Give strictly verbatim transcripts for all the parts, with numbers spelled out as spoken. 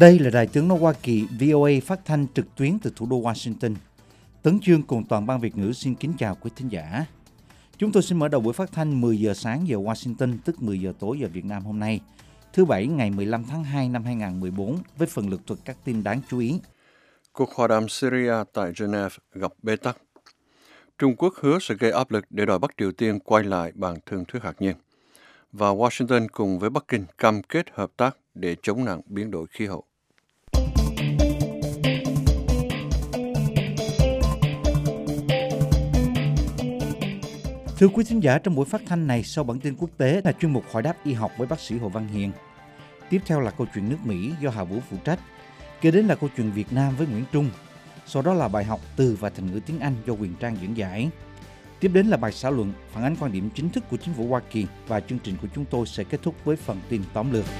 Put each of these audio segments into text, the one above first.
Đây là Đài Tiếng nói Hoa Kỳ vê o a phát thanh trực tuyến từ thủ đô Washington. Tấn Chương cùng toàn ban Việt ngữ xin kính chào quý thính giả. Chúng tôi xin mở đầu buổi phát thanh mười giờ sáng giờ Washington, tức mười giờ tối giờ Việt Nam hôm nay, thứ Bảy ngày mười lăm tháng hai năm hai nghìn không trăm mười bốn, với phần lược thuật các tin đáng chú ý. Cuộc hòa đàm Syria tại Geneva gặp bế tắc. Trung Quốc hứa sẽ gây áp lực để đòi Bắc Triều Tiên quay lại bàn thương thuyết hạt nhân. Và Washington cùng với Bắc Kinh cam kết hợp tác để chống nạn biến đổi khí hậu. Thưa quý thính giả, trong buổi phát thanh này, sau bản tin quốc tế là chuyên mục hỏi đáp y học với bác sĩ Hồ Văn Hiền. Tiếp theo là câu chuyện nước Mỹ do Hà Vũ phụ trách. Kế đến là câu chuyện Việt Nam với Nguyễn Trung. Sau đó là bài học từ và thành ngữ tiếng Anh do Quyền Trang dẫn giải. Tiếp đến là bài xã luận, phản ánh quan điểm chính thức của chính phủ Hoa Kỳ, và chương trình của chúng tôi sẽ kết thúc với phần tin tóm lược.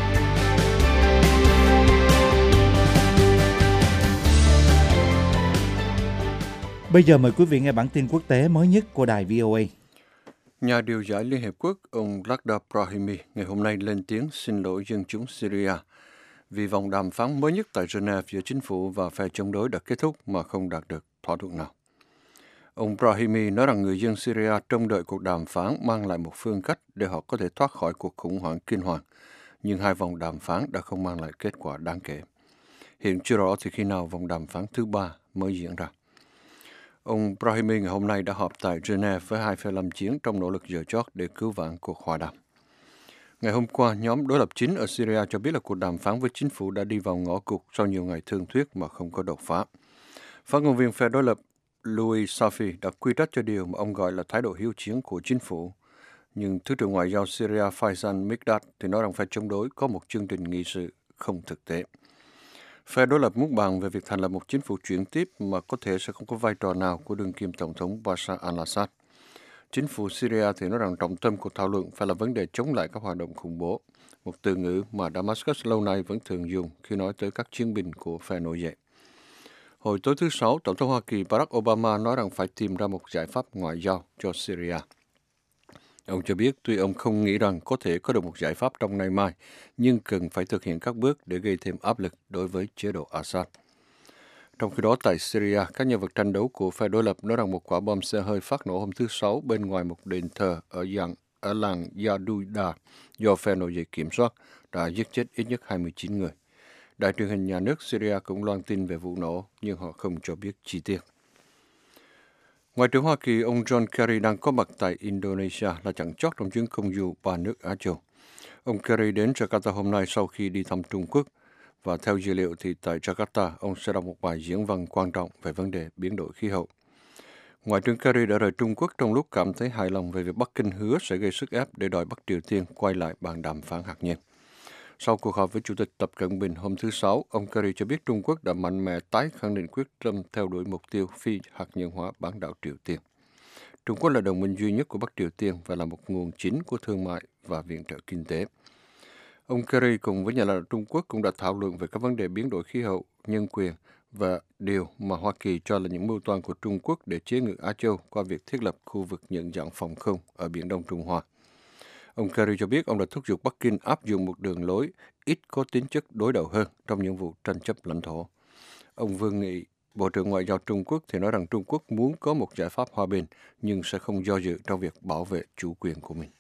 Bây giờ mời quý vị nghe bản tin quốc tế mới nhất của đài vê o a. Nhà điều giải Liên Hiệp Quốc ông Lakhdar Brahimi ngày hôm nay lên tiếng xin lỗi dân chúng Syria vì vòng đàm phán mới nhất tại Geneva giữa chính phủ và phe chống đối đã kết thúc mà không đạt được thỏa thuận nào. Ông Brahimi nói rằng người dân Syria trông đợi cuộc đàm phán mang lại một phương cách để họ có thể thoát khỏi cuộc khủng hoảng kinh hoàng, nhưng hai vòng đàm phán đã không mang lại kết quả đáng kể. Hiện chưa rõ thì khi nào vòng đàm phán thứ ba mới diễn ra. Ông Brahimi ngày hôm nay đã họp tại Geneva với hai phe lâm chiến trong nỗ lực giở chót để cứu vãn cuộc hòa đàm. Ngày hôm qua, nhóm đối lập chính ở Syria cho biết là cuộc đàm phán với chính phủ đã đi vào ngõ cụt sau nhiều ngày thương thuyết mà không có đột phá. Phát ngôn viên phe đối lập Louis Safi đã quy trách cho điều mà ông gọi là thái độ hiếu chiến của chính phủ. Nhưng Thứ trưởng Ngoại giao Syria Faisal Mikdad thì nói rằng phe chống đối có một chương trình nghị sự không thực tế. Phe đối lập muốn bàn về việc thành lập một chính phủ chuyển tiếp mà có thể sẽ không có vai trò nào của đương kim Tổng thống Bashar al-Assad. Chính phủ Syria thì nói rằng trọng tâm của thảo luận phải là vấn đề chống lại các hoạt động khủng bố, một từ ngữ mà Damascus lâu nay vẫn thường dùng khi nói tới các chiến binh của phe nổi dậy. Hồi tối thứ Sáu, Tổng thống Hoa Kỳ Barack Obama nói rằng phải tìm ra một giải pháp ngoại giao cho Syria. Ông cho biết tuy ông không nghĩ rằng có thể có được một giải pháp trong ngày mai, nhưng cần phải thực hiện các bước để gây thêm áp lực đối với chế độ Assad. Trong khi đó, tại Syria, các nhân vật tranh đấu của phe đối lập nói rằng một quả bom xe hơi phát nổ hôm thứ Sáu bên ngoài một đền thờ ở, dạng, ở làng Yaduda do phe nổi dậy kiểm soát đã giết chết ít nhất hai mươi chín người. Đài truyền hình nhà nước Syria cũng loan tin về vụ nổ, nhưng họ không cho biết chi tiết. Ngoại trưởng Hoa Kỳ, ông John Kerry đang có mặt tại Indonesia là chặng chót trong chuyến công du ba nước Á Châu. Ông Kerry đến Jakarta hôm nay sau khi đi thăm Trung Quốc, và theo dữ liệu thì tại Jakarta, ông sẽ đọc một bài diễn văn quan trọng về vấn đề biến đổi khí hậu. Ngoại trưởng Kerry đã rời Trung Quốc trong lúc cảm thấy hài lòng về việc Bắc Kinh hứa sẽ gây sức ép để đòi Bắc Triều Tiên quay lại bàn đàm phán hạt nhân. Sau cuộc họp với Chủ tịch Tập Cận Bình hôm thứ Sáu, ông Kerry cho biết Trung Quốc đã mạnh mẽ tái khẳng định quyết tâm theo đuổi mục tiêu phi hạt nhân hóa bán đảo Triều Tiên. Trung Quốc là đồng minh duy nhất của Bắc Triều Tiên và là một nguồn chính của thương mại và viện trợ kinh tế. Ông Kerry cùng với nhà lãnh đạo Trung Quốc cũng đã thảo luận về các vấn đề biến đổi khí hậu, nhân quyền và điều mà Hoa Kỳ cho là những mưu toan của Trung Quốc để chế ngự Á Châu qua việc thiết lập khu vực nhận dạng phòng không ở Biển Đông Trung Hoa. Ông Kerry cho biết ông đã thúc giục Bắc Kinh áp dụng một đường lối ít có tính chất đối đầu hơn trong những vụ tranh chấp lãnh thổ. Ông Vương Nghị, Bộ trưởng Ngoại giao Trung Quốc thì nói rằng Trung Quốc muốn có một giải pháp hòa bình nhưng sẽ không do dự trong việc bảo vệ chủ quyền của mình.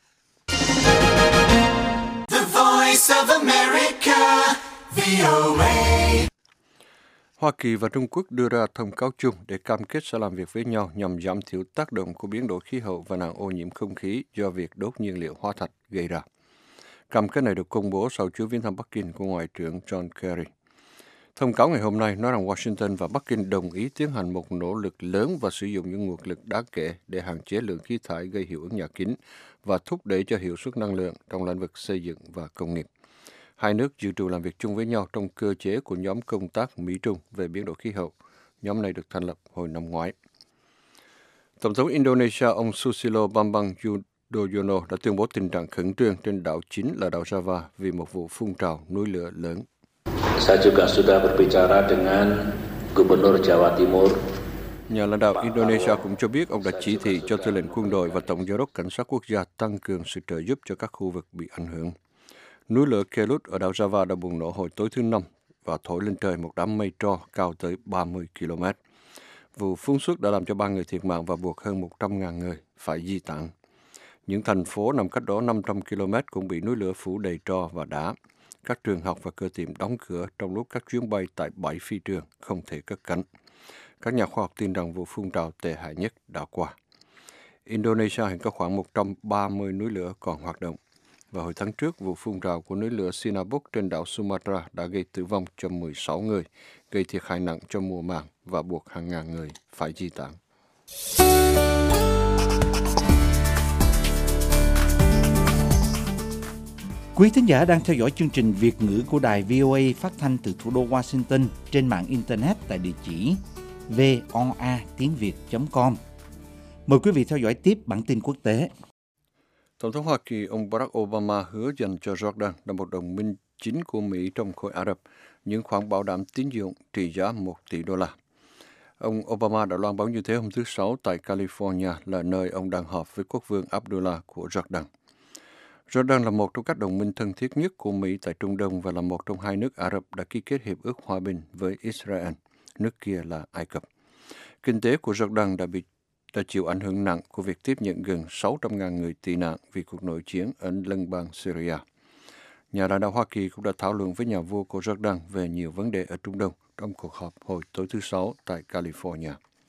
The Voice of America, vê o a. Hoa Kỳ và Trung Quốc đưa ra thông cáo chung để cam kết sẽ làm việc với nhau nhằm giảm thiểu tác động của biến đổi khí hậu và nạn ô nhiễm không khí do việc đốt nhiên liệu hóa thạch gây ra. Cam kết này được công bố sau chuyến viếng thăm Bắc Kinh của Ngoại trưởng John Kerry. Thông cáo ngày hôm nay nói rằng Washington và Bắc Kinh đồng ý tiến hành một nỗ lực lớn và sử dụng những nguồn lực đáng kể để hạn chế lượng khí thải gây hiệu ứng nhà kính và thúc đẩy cho hiệu suất năng lượng trong lĩnh vực xây dựng và công nghiệp. Hai nước dự trù làm việc chung với nhau trong cơ chế của nhóm công tác Mỹ-Trung về biến đổi khí hậu. Nhóm này được thành lập hồi năm ngoái. Tổng thống Indonesia ông Susilo Bambang Yudhoyono đã tuyên bố tình trạng khẩn trương trên đảo chính là đảo Java vì một vụ phun trào núi lửa lớn. Saya juga sudah berbicara dengan Gubernur Jawa Timur. Nhà lãnh đạo Indonesia cũng cho biết ông đã chỉ thị cho tư lệnh quân đội và tổng giám đốc cảnh sát quốc gia tăng cường sự trợ giúp cho các khu vực bị ảnh hưởng. Núi lửa Kelut ở đảo Java đã bùng nổ hồi tối thứ Năm và thổi lên trời một đám mây tro cao tới ba mươi ki lô mét. Vụ phun xuất đã làm cho ba người thiệt mạng và buộc hơn một trăm nghìn người phải di tản. Những thành phố nằm cách đó năm trăm ki lô mét cũng bị núi lửa phủ đầy tro và đá. Các trường học và cơ tiệm đóng cửa trong lúc các chuyến bay tại bảy phi trường không thể cất cánh. Các nhà khoa học tin rằng vụ phun trào tệ hại nhất đã qua. Indonesia hiện có khoảng một trăm ba mươi núi lửa còn hoạt động. Và hồi tháng trước, vụ phun trào của núi lửa Sinabung trên đảo Sumatra đã gây tử vong cho mười sáu người, gây thiệt hại nặng cho mùa màng và buộc hàng ngàn người phải di tản. Quý thính giả đang theo dõi chương trình Việt ngữ của đài vê o a phát thanh từ thủ đô Washington trên mạng Internet tại địa chỉ voa tiếng việt chấm com. Mời quý vị theo dõi tiếp bản tin quốc tế. Tổng thống Hoa Kỳ ông Barack Obama hứa dành cho Jordan là một đồng minh chính của Mỹ trong khối Ả Rập những khoản bảo đảm tín dụng trị giá một tỷ đô la. Ông Obama đã loan báo như thế hôm thứ Sáu tại California, là nơi ông đang họp với quốc vương Abdullah của Jordan. Jordan là một trong các đồng minh thân thiết nhất của Mỹ tại Trung Đông và là một trong hai nước Ả Rập đã ký kết hiệp ước hòa bình với Israel, nước kia là Ai Cập. Kinh tế của Jordan đã bị đã chịu ảnh hưởng nặng của việc tiếp nhận gần sáu trăm nghìn người tị nạn vì cuộc nội chiến ở lân bang Syria. Nhà lãnh đạo Hoa Kỳ cũng đã thảo luận với nhà vua của Jordan về nhiều vấn đề ở Trung Đông trong cuộc họp hồi tối thứ Sáu tại California.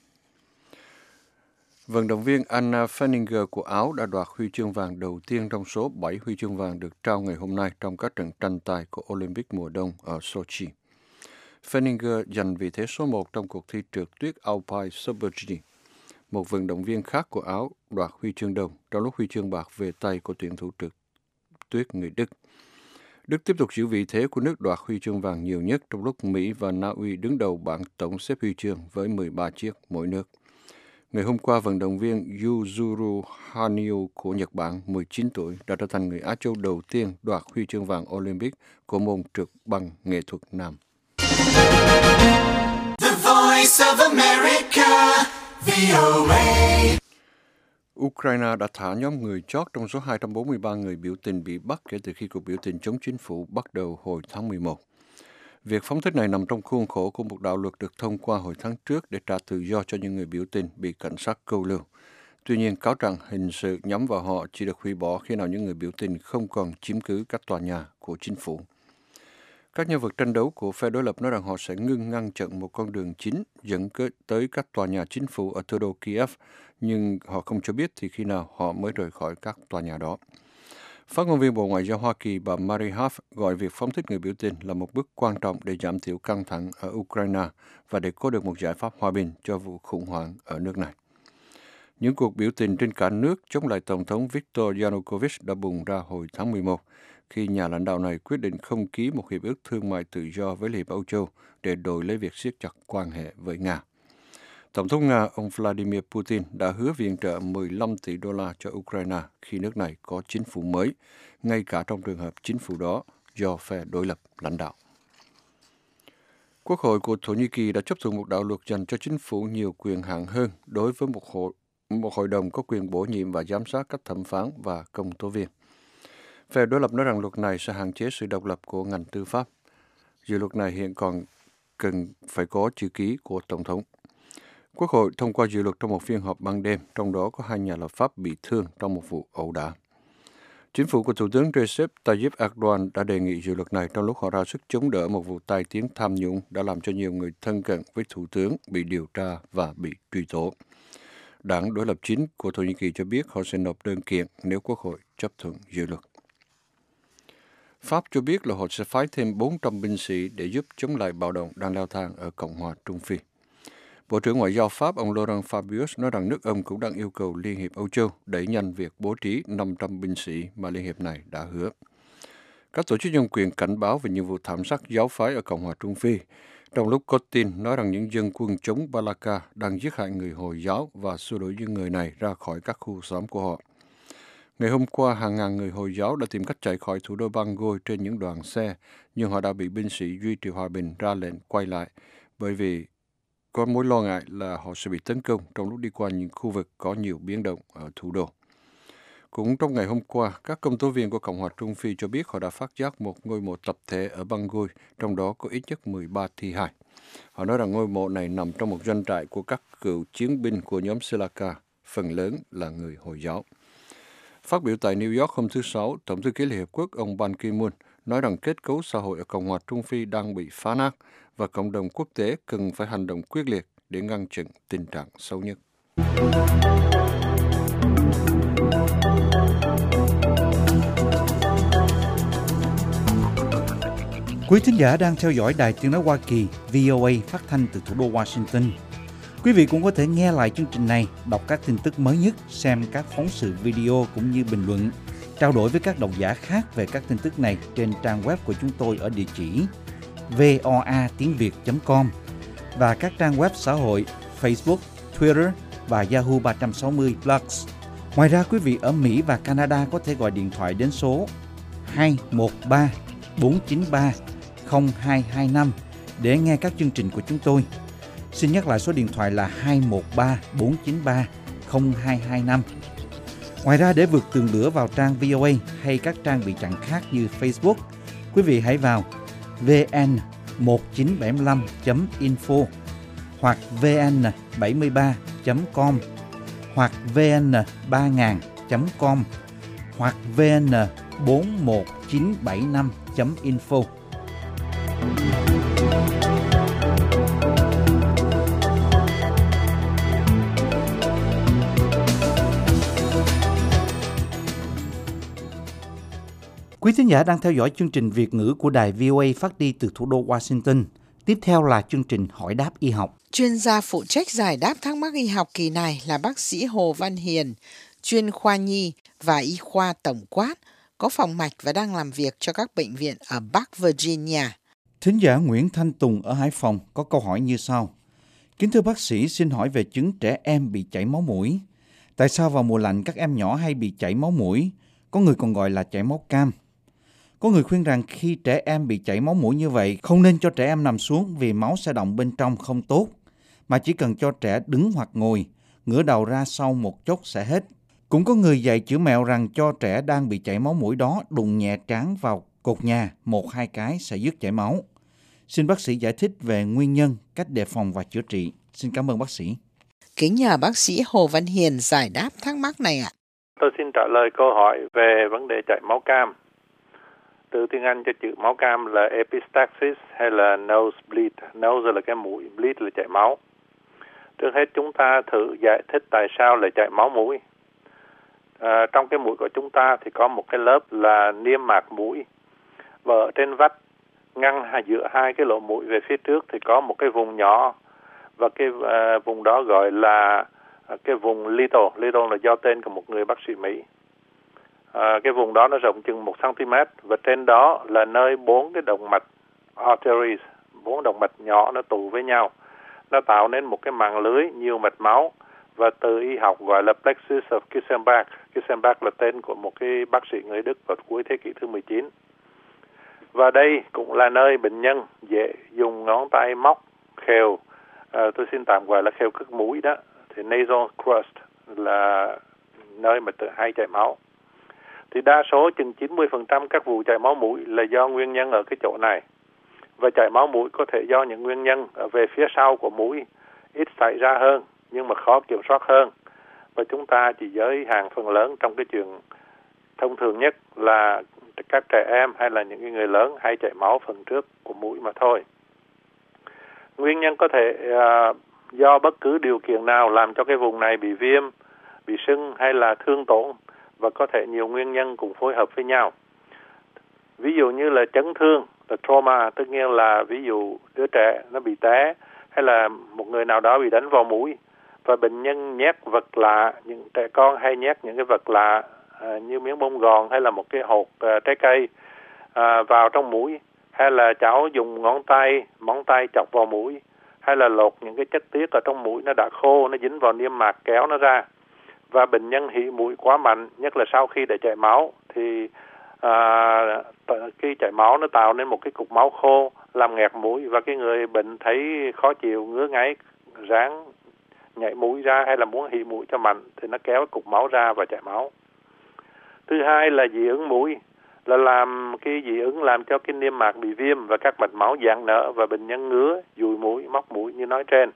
Vận động viên Anna Feininger của Áo đã đoạt huy chương vàng đầu tiên trong số bảy huy chương vàng được trao ngày hôm nay trong các trận tranh tài của Olympic mùa đông ở Sochi. Feininger giành vị thế số một trong cuộc thi trượt tuyết Alpine Super-G. Một vận động viên khác của Áo đoạt huy chương đồng trong lúc huy chương bạc về tay của tuyển thủ trượt tuyết người Đức. Đức tiếp tục giữ vị thế của nước đoạt huy chương vàng nhiều nhất trong lúc Mỹ và Na Uy đứng đầu bảng tổng xếp huy chương với mười ba chiếc mỗi nước. Ngày hôm qua, vận động viên Yuzuru Hanyu của Nhật Bản, mười chín tuổi, đã trở thành người Á Châu đầu tiên đoạt huy chương vàng Olympic của môn trượt băng nghệ thuật nam. The Voice of America, vê o a. Ukraine đã thả nhóm người chót trong số hai trăm bốn mươi ba người biểu tình bị bắt kể từ khi cuộc biểu tình chống chính phủ bắt đầu hồi tháng mười một. Việc phóng thích này nằm trong khuôn khổ của một đạo luật được thông qua hồi tháng trước để trả tự do cho những người biểu tình bị cảnh sát câu lưu. Tuy nhiên, cáo trạng hình sự nhắm vào họ chỉ được hủy bỏ khi nào những người biểu tình không còn chiếm cứ các tòa nhà của chính phủ. Các nhân vật tranh đấu của phe đối lập nói rằng họ sẽ ngưng ngăn chặn một con đường chính dẫn tới các tòa nhà chính phủ ở thủ đô Kiev, nhưng họ không cho biết thì khi nào họ mới rời khỏi các tòa nhà đó. Phát ngôn viên Bộ Ngoại giao Hoa Kỳ bà Mary Harf gọi việc phóng thích người biểu tình là một bước quan trọng để giảm thiểu căng thẳng ở Ukraine và để có được một giải pháp hòa bình cho vụ khủng hoảng ở nước này. Những cuộc biểu tình trên cả nước chống lại Tổng thống Viktor Yanukovych đã bùng ra hồi tháng mười một, khi nhà lãnh đạo này quyết định không ký một hiệp ước thương mại tự do với Liên hiệp Âu Châu để đổi lấy việc siết chặt quan hệ với Nga. Tổng thống Nga, ông Vladimir Putin đã hứa viện trợ mười lăm tỷ đô la cho Ukraine khi nước này có chính phủ mới, ngay cả trong trường hợp chính phủ đó do phe đối lập lãnh đạo. Quốc hội của Thổ Nhĩ Kỳ đã chấp thuận một đạo luật dành cho chính phủ nhiều quyền hạn hơn đối với một hội, một hội đồng có quyền bổ nhiệm và giám sát các thẩm phán và công tố viên. Phe đối lập nói rằng luật này sẽ hạn chế sự độc lập của ngành tư pháp. Dự luật này hiện còn cần phải có chữ ký của Tổng thống. Quốc hội thông qua dự luật trong một phiên họp ban đêm, trong đó có hai nhà lập pháp bị thương trong một vụ ẩu đả. Chính phủ của Thủ tướng Recep Tayyip Erdogan đã đề nghị dự luật này trong lúc họ ra sức chống đỡ một vụ tai tiếng tham nhũng đã làm cho nhiều người thân cận với Thủ tướng bị điều tra và bị truy tố. Đảng đối lập chính của Thổ Nhĩ Kỳ cho biết họ sẽ nộp đơn kiện nếu Quốc hội chấp thuận dự luật. Pháp cho biết là họ sẽ phái thêm bốn trăm binh sĩ để giúp chống lại bạo động đang leo thang ở Cộng hòa Trung Phi. Bộ trưởng Ngoại giao Pháp ông Laurent Fabius nói rằng nước ông cũng đang yêu cầu Liên hiệp Âu Châu đẩy nhanh việc bố trí năm trăm binh sĩ mà Liên hiệp này đã hứa. Các tổ chức nhân quyền cảnh báo về những vụ thảm sát giáo phái ở Cộng hòa Trung Phi, trong lúc có tin nói rằng những dân quân chống Balaka đang giết hại người Hồi giáo và xua đuổi những người này ra khỏi các khu xóm của họ. Ngày hôm qua, hàng ngàn người Hồi giáo đã tìm cách chạy khỏi thủ đô Bangui trên những đoàn xe, nhưng họ đã bị binh sĩ duy trì hòa bình ra lệnh quay lại, bởi vì có mối lo ngại là họ sẽ bị tấn công trong lúc đi qua những khu vực có nhiều biến động ở thủ đô. Cũng trong ngày hôm qua, các công tố viên của Cộng hòa Trung Phi cho biết họ đã phát giác một ngôi mộ tập thể ở Bangui, trong đó có ít nhất mười ba thi hài. Họ nói rằng ngôi mộ này nằm trong một doanh trại của các cựu chiến binh của nhóm Selaka, phần lớn là người Hồi giáo. Phát biểu tại New York hôm thứ Sáu, Tổng thư ký Liên Hiệp Quốc ông Ban Ki-moon nói rằng kết cấu xã hội ở Cộng hòa Trung Phi đang bị phá nát và cộng đồng quốc tế cần phải hành động quyết liệt để ngăn chặn tình trạng xấu nhất. Quý thính giả đang theo dõi Đài Tiếng nói Hoa Kỳ V O A phát thanh từ thủ đô Washington. Quý vị cũng có thể nghe lại chương trình này, đọc các tin tức mới nhất, xem các phóng sự video cũng như bình luận, trao đổi với các độc giả khác về các tin tức này trên trang web của chúng tôi ở địa chỉ voa tiếng việt chấm com và các trang web xã hội Facebook, Twitter và Yahoo ba sáu không Plus. Ngoài ra, quý vị ở Mỹ và Canada có thể gọi điện thoại đến số hai một ba bốn chín ba không hai hai năm để nghe các chương trình của chúng tôi. Xin nhắc lại số điện thoại là hai một ba bốn chín ba không hai hai năm. Ngoài ra, để vượt tường lửa vào trang vê o a hay các trang bị chặn khác như Facebook, quý vị hãy vào vê en một chín bảy năm chấm info hoặc vê en bảy ba chấm com hoặc vê en ba nghìn chấm com hoặc vê en bốn một chín bảy năm chấm info. Quý thính giả đang theo dõi chương trình Việt ngữ của đài vê o a phát đi từ thủ đô Washington. Tiếp theo là chương trình Hỏi đáp y học. Chuyên gia phụ trách giải đáp thắc mắc y học kỳ này là bác sĩ Hồ Văn Hiền, chuyên khoa nhi và y khoa tổng quát, có phòng mạch và đang làm việc cho các bệnh viện ở Bắc Virginia. Thính giả Nguyễn Thanh Tùng ở Hải Phòng có câu hỏi như sau. Kính thưa bác sĩ, xin hỏi về chứng trẻ em bị chảy máu mũi. Tại sao vào mùa lạnh các em nhỏ hay bị chảy máu mũi? Có người còn gọi là chảy máu cam. Có người khuyên rằng khi trẻ em bị chảy máu mũi như vậy, không nên cho trẻ em nằm xuống vì máu sẽ đọng bên trong không tốt, mà chỉ cần cho trẻ đứng hoặc ngồi, ngửa đầu ra sau một chốc sẽ hết. Cũng có người dạy chữ mẹo rằng cho trẻ đang bị chảy máu mũi đó đụng nhẹ trán vào cột nhà một hai cái sẽ dứt chảy máu. Xin bác sĩ giải thích về nguyên nhân, cách đề phòng và chữa trị. Xin cảm ơn bác sĩ. Kính nhờ bác sĩ Hồ Văn Hiền giải đáp thắc mắc này ạ. Tôi xin trả lời câu hỏi về vấn đề chảy máu cam. Từ tiếng Anh cho chữ máu cam là epistaxis hay là nosebleed. Nose là cái mũi, bleed là chảy máu. Trước hết chúng ta thử giải thích tại sao lại chảy máu mũi. À, trong cái mũi của chúng ta thì có một cái lớp là niêm mạc mũi. Và ở trên vách ngăn giữa hai cái lỗ mũi về phía trước thì có một cái vùng nhỏ. Và cái uh, vùng đó gọi là uh, cái vùng little. Little là do tên của một người bác sĩ Mỹ. À, cái vùng đó nó rộng chừng một xăng-ti-mét và trên đó là nơi bốn cái động mạch arteries, bốn động mạch nhỏ nó tụ với nhau. Nó tạo nên một cái mạng lưới nhiều mạch máu và từ y học gọi là plexus of Kissenbach. Kissenbach là tên của một cái bác sĩ người Đức vào cuối thế kỷ thứ mười chín. Và đây cũng là nơi bệnh nhân dễ dùng ngón tay móc khều, à, tôi xin tạm gọi là khều cực mũi đó, thì nasal crust là nơi mà tự hay chảy máu. Thì đa số chừng chín mươi phần trăm các vụ chảy máu mũi là do nguyên nhân ở cái chỗ này. Và chảy máu mũi có thể do những nguyên nhân về phía sau của mũi ít xảy ra hơn nhưng mà khó kiểm soát hơn. Và chúng ta chỉ giới hạn phần lớn trong cái chuyện thông thường nhất là các trẻ em hay là những người lớn hay chảy máu phần trước của mũi mà thôi. Nguyên nhân có thể uh, do bất cứ điều kiện nào làm cho cái vùng này bị viêm, bị sưng hay là thương tổn. Và có thể nhiều nguyên nhân cùng phối hợp với nhau. Ví dụ như là chấn thương, là trauma, tức nghĩa là ví dụ đứa trẻ nó bị té hay là một người nào đó bị đánh vào mũi và bệnh nhân nhét vật lạ, những trẻ con hay nhét những cái vật lạ à, như miếng bông gòn hay là một cái hột à, trái cây à, vào trong mũi, hay là cháu dùng ngón tay, móng tay chọc vào mũi, hay là lột những cái chất tiết ở trong mũi nó đã khô, nó dính vào niêm mạc kéo nó ra. Và bệnh nhân hỉ mũi quá mạnh, nhất là sau khi để chảy máu, thì à, khi chảy máu nó tạo nên một cái cục máu khô, làm nghẹt mũi và cái người bệnh thấy khó chịu, ngứa ngáy, ráng nhảy mũi ra hay là muốn hỉ mũi cho mạnh thì nó kéo cục máu ra và chảy máu. Thứ hai là dị ứng mũi, là làm cái dị ứng làm cho cái niêm mạc bị viêm và các mạch máu giãn nở và bệnh nhân ngứa, dùi mũi, móc mũi như nói trên.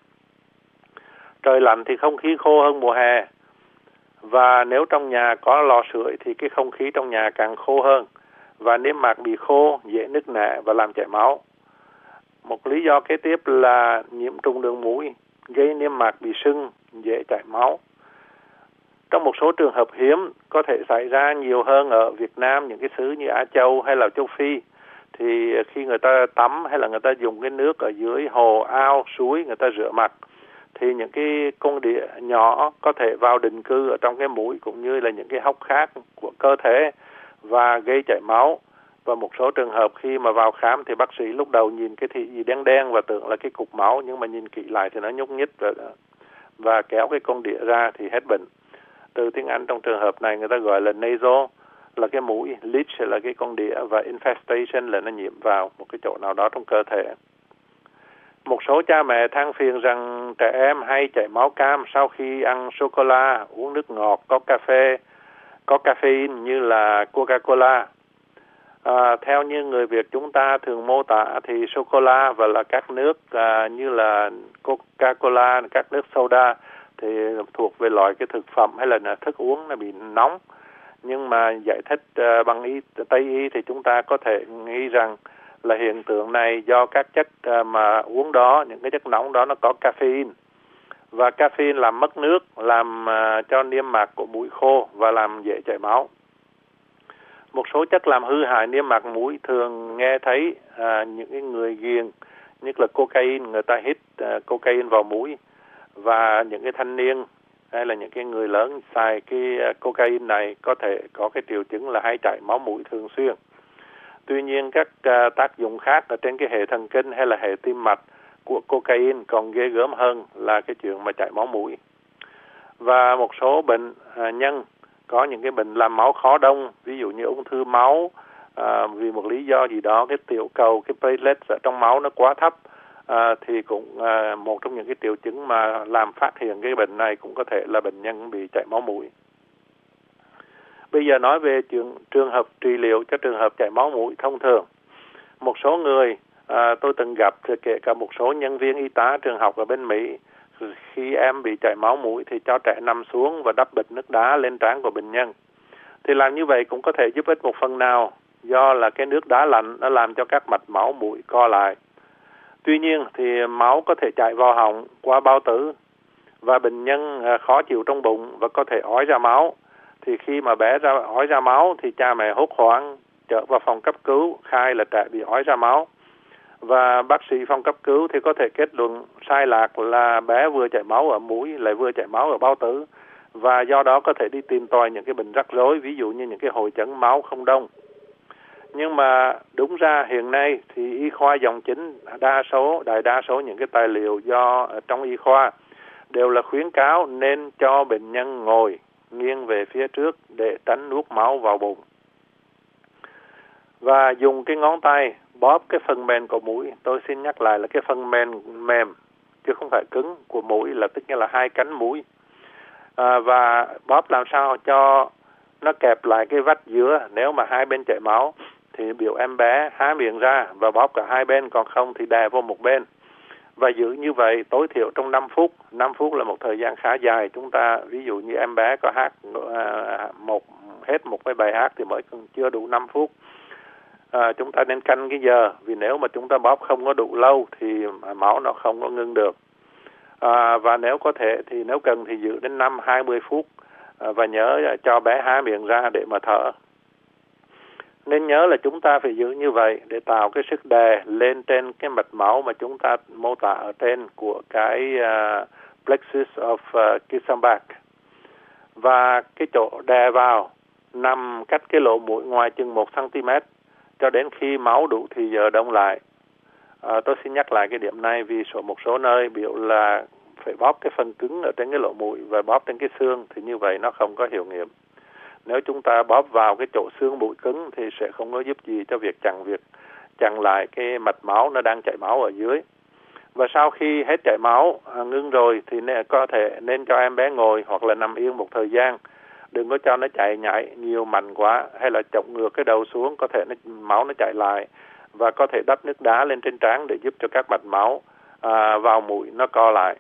Trời lạnh thì không khí khô hơn mùa hè, và nếu trong nhà có lò sưởi thì cái không khí trong nhà càng khô hơn, và niêm mạc bị khô, dễ nứt nẻ và làm chảy máu. Một lý do kế tiếp là nhiễm trùng đường mũi, gây niêm mạc bị sưng, dễ chảy máu. Trong một số trường hợp hiếm có thể xảy ra nhiều hơn ở Việt Nam, những cái xứ như Á Châu hay là Châu Phi, thì khi người ta tắm hay là người ta dùng cái nước ở dưới hồ, ao, suối, người ta rửa mặt, thì những cái con đĩa nhỏ có thể vào định cư ở trong cái mũi cũng như là những cái hốc khác của cơ thể và gây chảy máu. Và một số trường hợp khi mà vào khám thì bác sĩ lúc đầu nhìn cái thị gì đen đen và tưởng là cái cục máu, nhưng mà nhìn kỹ lại thì nó nhúc nhích và, và kéo cái con đĩa ra thì hết bệnh. Từ tiếng Anh trong trường hợp này người ta gọi là nasal là cái mũi, leech là cái con đĩa, và infestation là nó nhiễm vào một cái chỗ nào đó trong cơ thể. Một số cha mẹ than phiền rằng trẻ em hay chảy máu cam sau khi ăn sô-cô-la, uống nước ngọt có cà phê, có caffeine như là Coca-Cola. À, theo như người Việt chúng ta thường mô tả thì sô-cô-la và là các nước à, như là Coca-Cola, các nước soda thì thuộc về loại cái thực phẩm hay là thức uống nó bị nóng. Nhưng mà giải thích uh, bằng y Tây y thì chúng ta có thể nghĩ rằng là hiện tượng này do các chất uh, mà uống đó, những cái chất nóng đó nó có caffeine, và caffeine làm mất nước, làm uh, cho niêm mạc của mũi khô và làm dễ chảy máu. Một số chất làm hư hại niêm mạc mũi thường nghe thấy uh, những cái người ghiền, nhất là cocaine, người ta hít uh, cocaine vào mũi, và những cái thanh niên hay là những cái người lớn xài cái cocaine này có thể có cái triệu chứng là hay chảy máu mũi thường xuyên. Tuy nhiên các uh, tác dụng khác ở trên cái hệ thần kinh hay là hệ tim mạch của cocaine còn ghê gớm hơn là cái chuyện mà chảy máu mũi. Và một số bệnh uh, nhân có những cái bệnh làm máu khó đông, ví dụ như ung thư máu, uh, vì một lý do gì đó cái tiểu cầu, cái platelets ở trong máu nó quá thấp, À, thì cũng à, một trong những cái triệu chứng mà làm phát hiện cái bệnh này cũng có thể là bệnh nhân bị chảy máu mũi. Bây giờ nói về trường, trường hợp trị liệu cho trường hợp chảy máu mũi thông thường. Một số người à, tôi từng gặp, kể cả một số nhân viên y tá trường học ở bên Mỹ, khi em bị chảy máu mũi thì cho trẻ nằm xuống và đắp bịch nước đá lên trán của bệnh nhân. Thì làm như vậy cũng có thể giúp ích một phần nào, do là cái nước đá lạnh nó làm cho các mạch máu mũi co lại. Tuy nhiên thì máu có thể chảy vào họng qua bao tử và bệnh nhân khó chịu trong bụng và có thể ói ra máu. Thì khi mà bé ra ói ra máu thì cha mẹ hốt hoảng chở vào phòng cấp cứu, khai là trẻ bị ói ra máu. Và bác sĩ phòng cấp cứu thì có thể kết luận sai lạc là bé vừa chảy máu ở mũi lại vừa chảy máu ở bao tử, và do đó có thể đi tìm tòi những cái bệnh rắc rối, ví dụ như những cái hội chẩn máu không đông. Nhưng mà đúng ra hiện nay thì y khoa dòng chính, đa số, đại đa số những cái tài liệu do trong y khoa đều là khuyến cáo nên cho bệnh nhân ngồi nghiêng về phía trước để tránh nuốt máu vào bụng. Và dùng cái ngón tay bóp cái phần mềm của mũi, tôi xin nhắc lại là cái phần mềm mềm chứ không phải cứng của mũi, là tức nghĩa là hai cánh mũi. À, và bóp làm sao cho nó kẹp lại cái vách giữa, nếu mà hai bên chảy máu thì biểu em bé há miệng ra và bóp cả hai bên, còn không thì đè vô một bên. Và giữ như vậy tối thiểu trong năm phút. năm phút là một thời gian khá dài. Chúng ta, ví dụ như em bé có hát à, một hết một cái bài hát thì mới chưa đủ năm phút. À, chúng ta nên canh cái giờ, vì nếu mà chúng ta bóp không có đủ lâu thì máu nó không có ngưng được. À, và nếu có thể thì nếu cần thì giữ đến năm hai mươi phút, à, và nhớ cho bé há miệng ra để mà thở. Nên nhớ là chúng ta phải giữ như vậy để tạo cái sức đè lên trên cái mạch máu mà chúng ta mô tả ở trên của cái uh, plexus of uh, Kissenbach. Và cái chỗ đè vào nằm cách cái lỗ mũi ngoài chừng một xăng-ti-mét cho đến khi máu đủ thì giờ đông lại. À, tôi xin nhắc lại cái điểm này vì số một số nơi biểu là phải bóp cái phần cứng ở trên cái lỗ mũi và bóp trên cái xương, thì như vậy nó không có hiệu nghiệm. Nếu chúng ta bóp vào cái chỗ xương mũi cứng thì sẽ không có giúp gì cho việc chặn việc chặn lại cái mạch máu nó đang chảy máu ở dưới. Và sau khi hết chảy máu à, ngưng rồi thì nên, có thể nên cho em bé ngồi hoặc là nằm yên một thời gian Đừng có cho nó chạy nhảy nhiều mạnh quá, hay là chổng ngược cái đầu xuống, có thể nó, máu nó chạy lại. Và có thể đắp nước đá lên trên trán để giúp cho các mạch máu à, vào mũi nó co lại.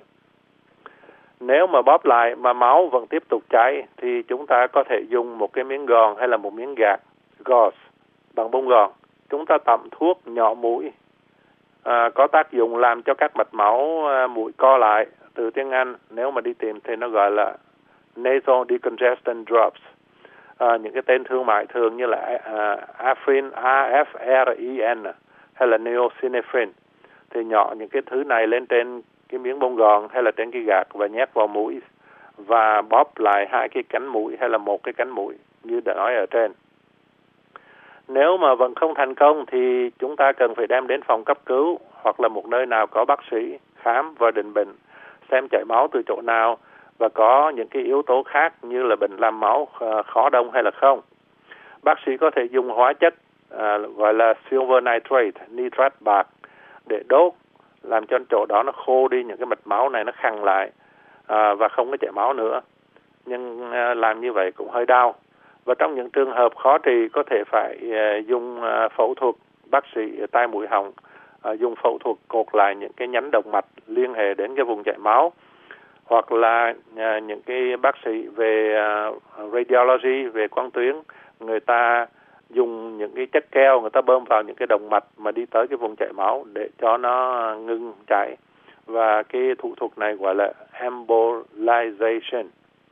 Nếu mà bóp lại mà máu vẫn tiếp tục chảy thì chúng ta có thể dùng một cái miếng gòn hay là một miếng gạt, gauze, bằng bông gòn. Chúng ta tẩm thuốc nhỏ mũi, à, có tác dụng làm cho các mạch máu à, mũi co lại. Từ tiếng Anh, nếu mà đi tìm thì nó gọi là nasal decongestant drops. À, những cái tên thương mại thường như là uh, Afrin, A F R I N hay là Neosynephrine. Thì nhỏ những cái thứ này lên trên cái miếng bông gòn hay là trên cái gạt và nhét vào mũi và bóp lại hai cái cánh mũi hay là một cái cánh mũi như đã nói ở trên. Nếu mà vẫn không thành công thì chúng ta cần phải đem đến phòng cấp cứu hoặc là một nơi nào có bác sĩ khám và định bệnh, xem chảy máu từ chỗ nào và có những cái yếu tố khác như là bệnh làm máu khó đông hay là không. Bác sĩ có thể dùng hóa chất à, gọi là silver nitrate, nitrat bạc để đốt, làm cho chỗ đó nó khô đi, những cái mạch máu này nó khăng lại à, và không có chảy máu nữa. Nhưng à, làm như vậy cũng hơi đau. Và trong những trường hợp khó trị có thể phải à, dùng à, phẫu thuật, bác sĩ tai mũi họng à, dùng phẫu thuật cột lại những cái nhánh động mạch liên hệ đến cái vùng chảy máu. Hoặc là à, những cái bác sĩ về à, radiology, về quang tuyến, người ta dùng những cái chất keo, người ta bơm vào những cái động mạch mà đi tới cái vùng chảy máu để cho nó ngưng chảy. Và cái thủ thuật này gọi là embolization.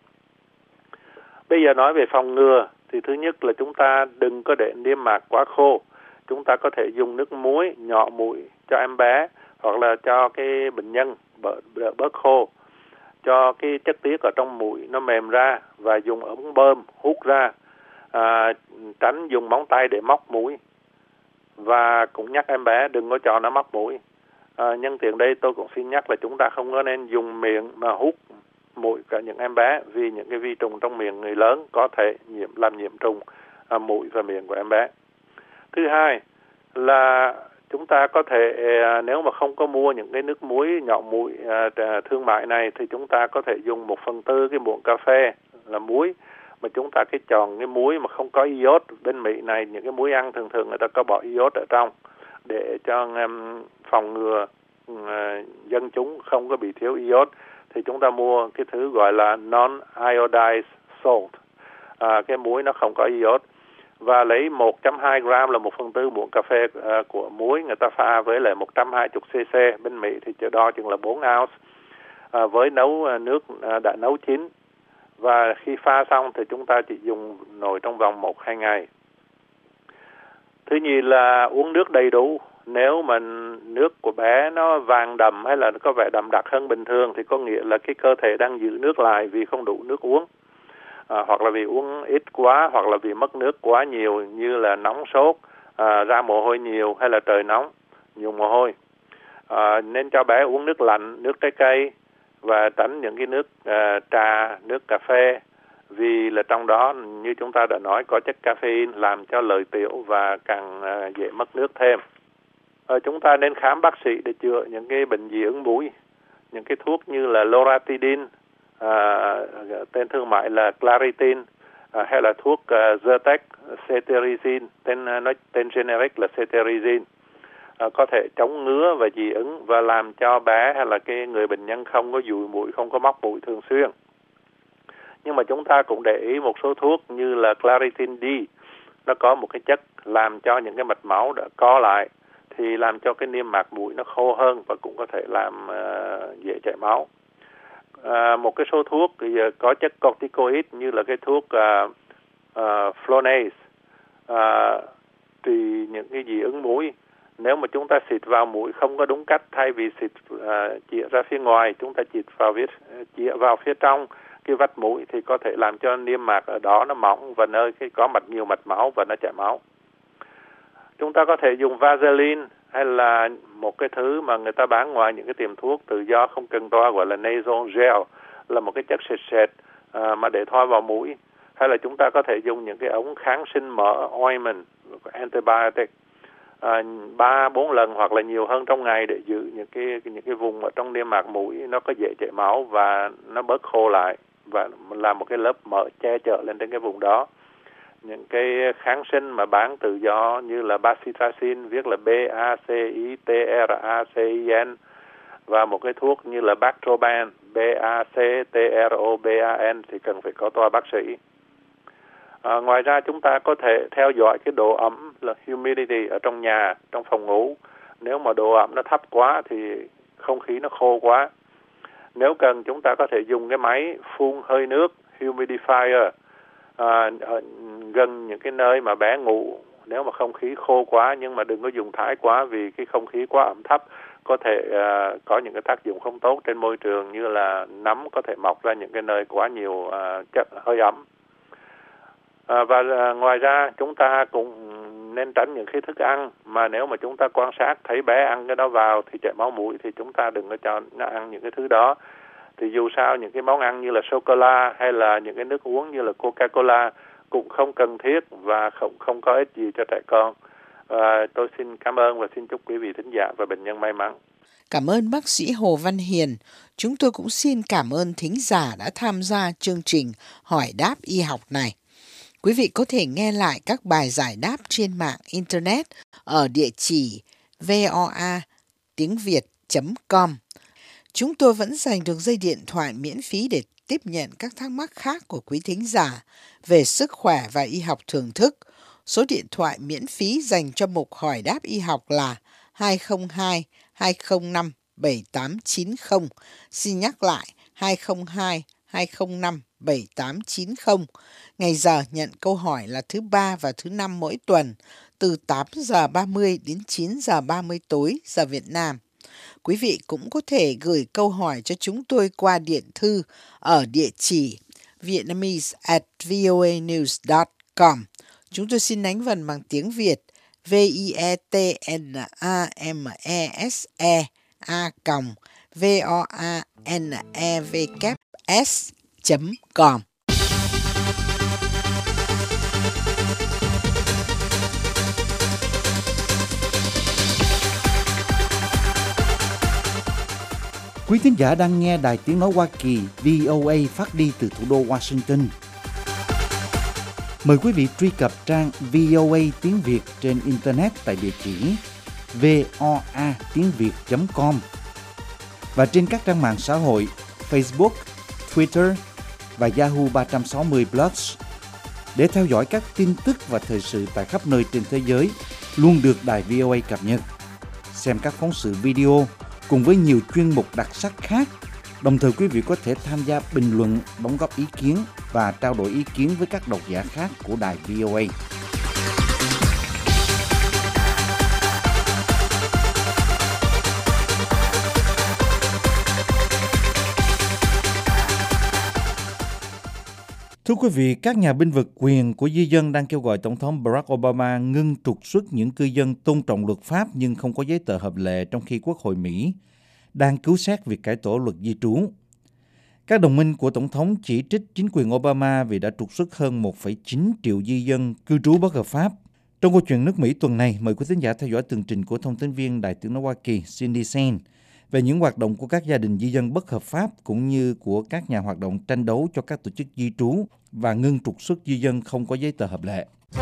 Bây giờ nói về phòng ngừa thì thứ nhất là chúng ta đừng có để niêm mạc quá khô. Chúng ta có thể dùng nước muối nhỏ mũi cho em bé hoặc là cho cái bệnh nhân bớt, bớt khô, cho cái chất tiết ở trong mũi nó mềm ra và dùng ống bơm hút ra, à, tránh dùng móng tay để móc mũi. Và cũng nhắc em bé đừng có cho nó móc mũi. À, nhân tiện đây tôi cũng xin nhắc là chúng ta không có nên dùng miệng mà hút mũi cả những em bé, vì những cái vi trùng trong miệng người lớn có thể nhiễm làm nhiễm trùng à, mũi và miệng của em bé. Thứ hai là chúng ta có thể à, nếu mà không có mua những cái nước muối nhỏ mũi à, thương mại này thì chúng ta có thể dùng một phần tư cái muỗng cà phê là muối, mà chúng ta cái chọn cái muối mà không có iốt. Bên Mỹ này những cái muối ăn thường thường người ta có bỏ iốt ở trong để cho um, phòng ngừa uh, dân chúng không có bị thiếu iốt. Thì chúng ta mua cái thứ gọi là non-iodized salt, à, cái muối nó không có iốt, và lấy một phẩy hai gram là một phần tư muỗng cà phê uh, của muối, người ta pha với lại một trăm hai mươi xê-xê. Bên Mỹ thì chỗ đo chừng là bốn ounce, à, với nấu uh, nước uh, đã nấu chín. Và khi pha xong thì chúng ta chỉ dùng nồi trong vòng một hai ngày. Thứ nhì là uống nước đầy đủ. Nếu mà nước của bé nó vàng đậm hay là nó có vẻ đậm đặc hơn bình thường thì có nghĩa là cái cơ thể đang giữ nước lại vì không đủ nước uống. À, hoặc là vì uống ít quá, hoặc là vì mất nước quá nhiều, như là nóng sốt, à, ra mồ hôi nhiều, hay là trời nóng, nhiều mồ hôi. À, nên cho bé uống nước lạnh, nước trái cây, và tránh những cái nước uh, trà, nước cà phê, vì là trong đó như chúng ta đã nói có chất caffeine làm cho lợi tiểu và càng uh, dễ mất nước thêm. Uh, chúng ta nên khám bác sĩ để chữa những cái bệnh dị ứng mũi, những cái thuốc như là loratadine, uh, tên thương mại là Claritin, uh, hay là thuốc uh, Zyrtec, cetirizine, tên uh, nói tên generic là cetirizine. À, có thể chống ngứa và dị ứng và làm cho bé hay là cái người bệnh nhân không có dụi mũi, không có móc mũi thường xuyên. Nhưng mà chúng ta cũng để ý một số thuốc như là Claritin D, nó có một cái chất làm cho những cái mạch máu đã co lại, thì làm cho cái niêm mạc mũi nó khô hơn và cũng có thể làm uh, dễ chảy máu. Uh, một cái số thuốc thì có chất corticoid như là cái thuốc uh, uh, Flonase, uh, thì những cái dị ứng mũi. Nếu mà chúng ta xịt vào mũi không có đúng cách, thay vì xịt uh, chĩa ra phía ngoài, chúng ta chịt vào phía, chĩa vào phía trong cái vách mũi thì có thể làm cho niêm mạc ở đó nó mỏng và nơi cái có mạch nhiều mạch máu và nó chảy máu. Chúng ta có thể dùng Vaseline hay là một cái thứ mà người ta bán ngoài những cái tiệm thuốc tự do không cần toa, gọi là nasal gel, là một cái chất sệt sệt uh, mà để thoa vào mũi. Hay là chúng ta có thể dùng những cái ống kháng sinh mỡ, ointment, antibiotic, À, ba bốn lần hoặc là nhiều hơn trong ngày để giữ những cái những cái vùng ở trong niêm mạc mũi nó có dễ chảy máu và nó bớt khô lại và làm một cái lớp mỡ che chở lên trên cái vùng đó. Những cái kháng sinh mà bán tự do như là bacitracin, viết là B A C I T R A C I N, và một cái thuốc như là Bactroban, B A C T R O B A N, thì cần phải có toa bác sĩ. À, ngoài ra chúng ta có thể theo dõi cái độ ẩm là humidity ở trong nhà, trong phòng ngủ. Nếu mà độ ẩm nó thấp quá thì không khí nó khô quá. Nếu cần chúng ta có thể dùng cái máy phun hơi nước humidifier à, ở gần những cái nơi mà bé ngủ. Nếu mà không khí khô quá, nhưng mà đừng có dùng thái quá, vì cái không khí quá ẩm thấp có thể uh, có những cái tác dụng không tốt trên môi trường, như là nấm có thể mọc ra những cái nơi quá nhiều uh, chất hơi ẩm. À, và uh, ngoài ra chúng ta cũng nên tránh những cái thức ăn mà nếu mà chúng ta quan sát thấy bé ăn cái đó vào thì chảy máu mũi, thì chúng ta đừng có cho nó ăn những cái thứ đó. Thì dù sao những cái món ăn như là sô-cô-la hay là những cái nước uống như là Coca-Cola cũng không cần thiết và không không có ích gì cho trẻ con. À, tôi xin cảm ơn và xin chúc quý vị thính giả và bệnh nhân may mắn. Cảm ơn bác sĩ Hồ Văn Hiền. Chúng tôi cũng xin cảm ơn thính giả đã tham gia chương trình Hỏi đáp y học này. Quý vị có thể nghe lại các bài giải đáp trên mạng Internet ở địa chỉ voa tiếng việt chấm com. Chúng tôi vẫn dành được dây điện thoại miễn phí để tiếp nhận các thắc mắc khác của quý thính giả về sức khỏe và y học thưởng thức. Số điện thoại miễn phí dành cho mục Hỏi đáp y học là hai không hai hai không năm bảy tám chín không. Xin nhắc lại hai không hai hai không năm bảy tám chín không. Ngày giờ nhận câu hỏi là thứ ba và thứ năm mỗi tuần, từ tám giờ ba mươi đến chín giờ ba mươi tối giờ Việt Nam. Quý vị cũng có thể gửi câu hỏi cho chúng tôi qua điện thư ở địa chỉ vietnamese at voanews dot com. Chúng tôi xin đánh vần bằng tiếng Việt v i e t n a m e s e a v o a n e v s chấm com. Quý thính giả đang nghe Đài Tiếng Nói Hoa Kỳ V O A phát đi từ thủ đô Washington. Mời quý vị truy cập trang VOA tiếng Việt trên Internet tại địa chỉ voa tiếng việt chấm com và trên các trang mạng xã hội Facebook, Twitter và Yahoo ba sáu không Plus để theo dõi các tin tức và thời sự tại khắp nơi trên thế giới luôn được Đài V O A cập nhật. Xem các phóng sự video cùng với nhiều chuyên mục đặc sắc khác. Đồng thời quý vị có thể tham gia bình luận, đóng góp ý kiến và trao đổi ý kiến với các độc giả khác của Đài V O A. Thưa quý vị, các nhà bênh vực quyền của di dân đang kêu gọi Tổng thống Barack Obama ngưng trục xuất những cư dân tôn trọng luật pháp nhưng không có giấy tờ hợp lệ, trong khi Quốc hội Mỹ đang cứu xét việc cải tổ luật di trú. Các đồng minh của Tổng thống chỉ trích chính quyền Obama vì đã trục xuất hơn một phẩy chín triệu di dân cư trú bất hợp pháp. Trong câu chuyện nước Mỹ tuần này, mời quý thính giả theo dõi tường trình của thông tin viên Đài Tiếng Nói Hoa Kỳ Cindy Saine về những hoạt động của các gia đình di dân bất hợp pháp cũng như của các nhà hoạt động tranh đấu cho các tổ chức di trú và ngưng trục xuất di dân không có giấy tờ hợp lệ.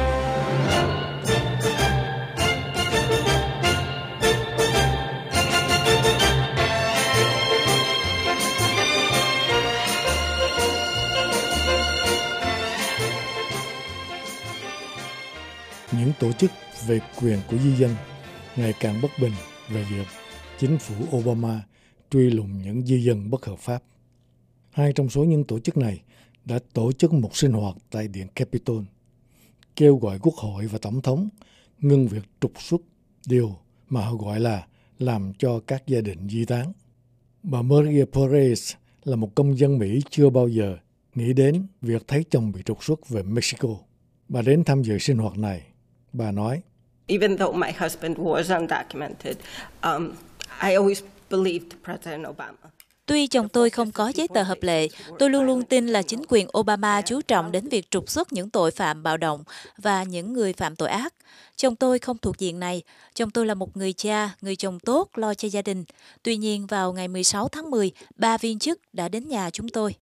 Những tổ chức về quyền của di dân ngày càng bất bình về việc chính phủ Obama truy lùng những di dân bất hợp pháp. Hai trong số những tổ chức này đã tổ chức một sinh hoạt tại Điện Capitol, kêu gọi Quốc hội và Tổng thống ngưng việc trục xuất, điều mà họ gọi là làm cho các gia đình di tán. Bà Maria Perez là một công dân Mỹ chưa bao giờ nghĩ đến việc thấy chồng bị trục xuất về Mexico. Bà đến tham dự sinh hoạt này. Bà nói, Even though my husband was undocumented, um, I always believed President Obama. Tuy chồng tôi không có giấy tờ hợp lệ, tôi luôn luôn tin là chính quyền Obama chú trọng đến việc trục xuất những tội phạm bạo động và những người phạm tội ác. Chồng tôi không thuộc diện này. Chồng tôi là một người cha, người chồng tốt, lo cho gia đình. Tuy nhiên, vào ngày mười sáu tháng mười, ba viên chức đã đến nhà chúng tôi.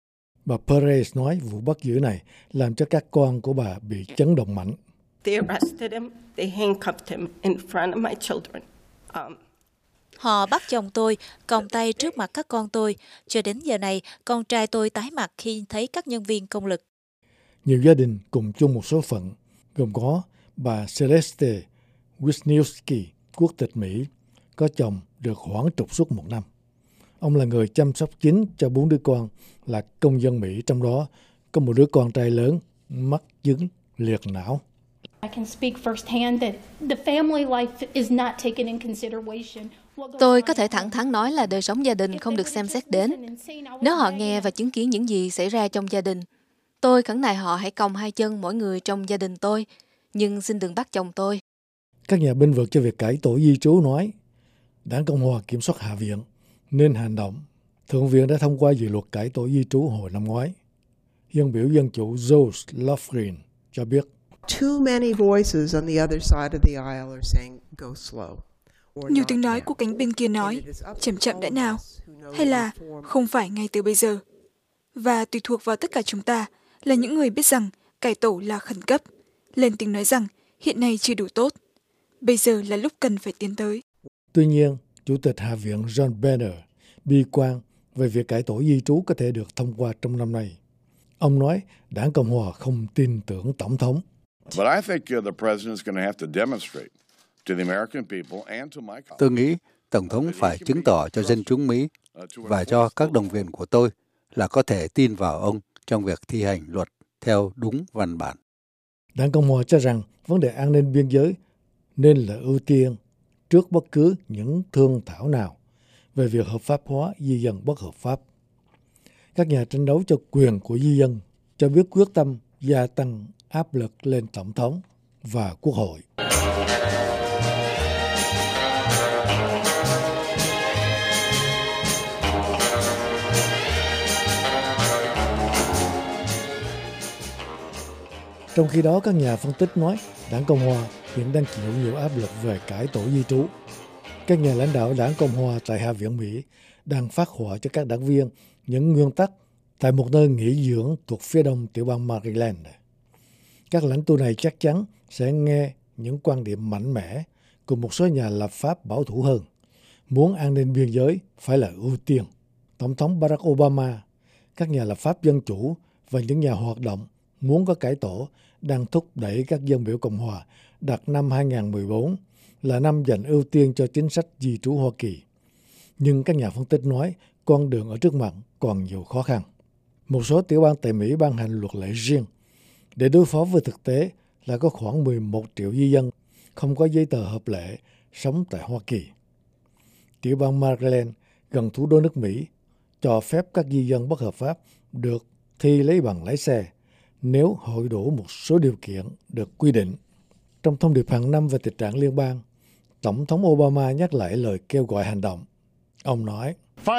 Bà Perez nói vụ bắt giữ này làm cho các con của bà bị chấn động mạnh. They arrested him, they handcuffed him in front of my children. Um, Họ bắt chồng tôi, còng tay trước mặt các con tôi. Cho đến giờ này, con trai tôi tái mặt khi thấy các nhân viên công lực. Nhiều gia đình cùng chung một số phận, gồm có bà Celeste Wisniewski, quốc tịch Mỹ, có chồng được hoãn trục xuất một năm. Ông là người chăm sóc chính cho bốn đứa con, là công dân Mỹ, trong đó có một đứa con trai lớn mắc chứng liệt não. I can speak firsthand that the family life is not taken in consideration. Tôi có thể thẳng thắn nói là đời sống gia đình không được xem xét đến. Nếu họ nghe và chứng kiến những gì xảy ra trong gia đình, tôi khẩn nài họ hãy còng hai chân mỗi người trong gia đình tôi, nhưng xin đừng bắt chồng tôi. Các nhà bênh vực cho việc cải tổ di trú nói, Đảng Cộng hòa kiểm soát Hạ viện nên hành động. Thượng viện đã thông qua dự luật cải tổ di trú hồi năm ngoái. Dân biểu Dân chủ Joe Lofgren cho biết, Too many voices on the other side of the aisle are saying go slow. Nhiều tiếng nói của cánh bên kia nói, chậm chậm đã nào, hay là không phải ngay từ bây giờ. Và tùy thuộc vào tất cả chúng ta là những người biết rằng cải tổ là khẩn cấp, lên tiếng nói rằng hiện nay chưa đủ tốt. Bây giờ là lúc cần phải tiến tới. Tuy nhiên, Chủ tịch Hạ viện John Boehner bi quan về việc cải tổ di trú có thể được thông qua trong năm nay. Ông nói Đảng Cộng hòa không tin tưởng Tổng thống. Tôi nghĩ Tổng thống phải chứng tỏ cho dân chúng Mỹ và cho các đồng viên của tôi là có thể tin vào ông trong việc thi hành luật theo đúng văn bản. Đảng Cộng hòa cho rằng vấn đề an ninh biên giới nên là ưu tiên trước bất cứ những thương thảo nào về việc hợp pháp hóa di dân bất hợp pháp. Các nhà tranh đấu cho quyền của di dân cho biết quyết tâm gia tăng áp lực lên Tổng thống và Quốc hội. Trong khi đó, các nhà phân tích nói Đảng Cộng hòa hiện đang chịu nhiều áp lực về cải tổ di trú. Các nhà lãnh đạo Đảng Cộng hòa tại Hạ viện Mỹ đang phát họa cho các đảng viên những nguyên tắc tại một nơi nghỉ dưỡng thuộc phía đông tiểu bang Maryland. Các lãnh tụ này chắc chắn sẽ nghe những quan điểm mạnh mẽ của một số nhà lập pháp bảo thủ hơn, muốn an ninh biên giới phải là ưu tiên. Tổng thống Barack Obama, các nhà lập pháp dân chủ và những nhà hoạt động muốn có cải tổ đang thúc đẩy các dân biểu Cộng hòa đặt năm hai không một bốn là năm dành ưu tiên cho chính sách di trú Hoa Kỳ. Nhưng các nhà phân tích nói con đường ở trước mặt còn nhiều khó khăn. Một số tiểu bang tại Mỹ ban hành luật lệ riêng để đối phó với thực tế là có khoảng mười một triệu di dân không có giấy tờ hợp lệ sống tại Hoa Kỳ. Tiểu bang Maryland, gần thủ đô nước Mỹ, cho phép các di dân bất hợp pháp được thi lấy bằng lái xe nếu hội đủ một số điều kiện được quy định. Trong thông điệp hàng năm về tình trạng liên bang, Tổng thống Obama nhắc lại lời kêu gọi hành động. Ông nói,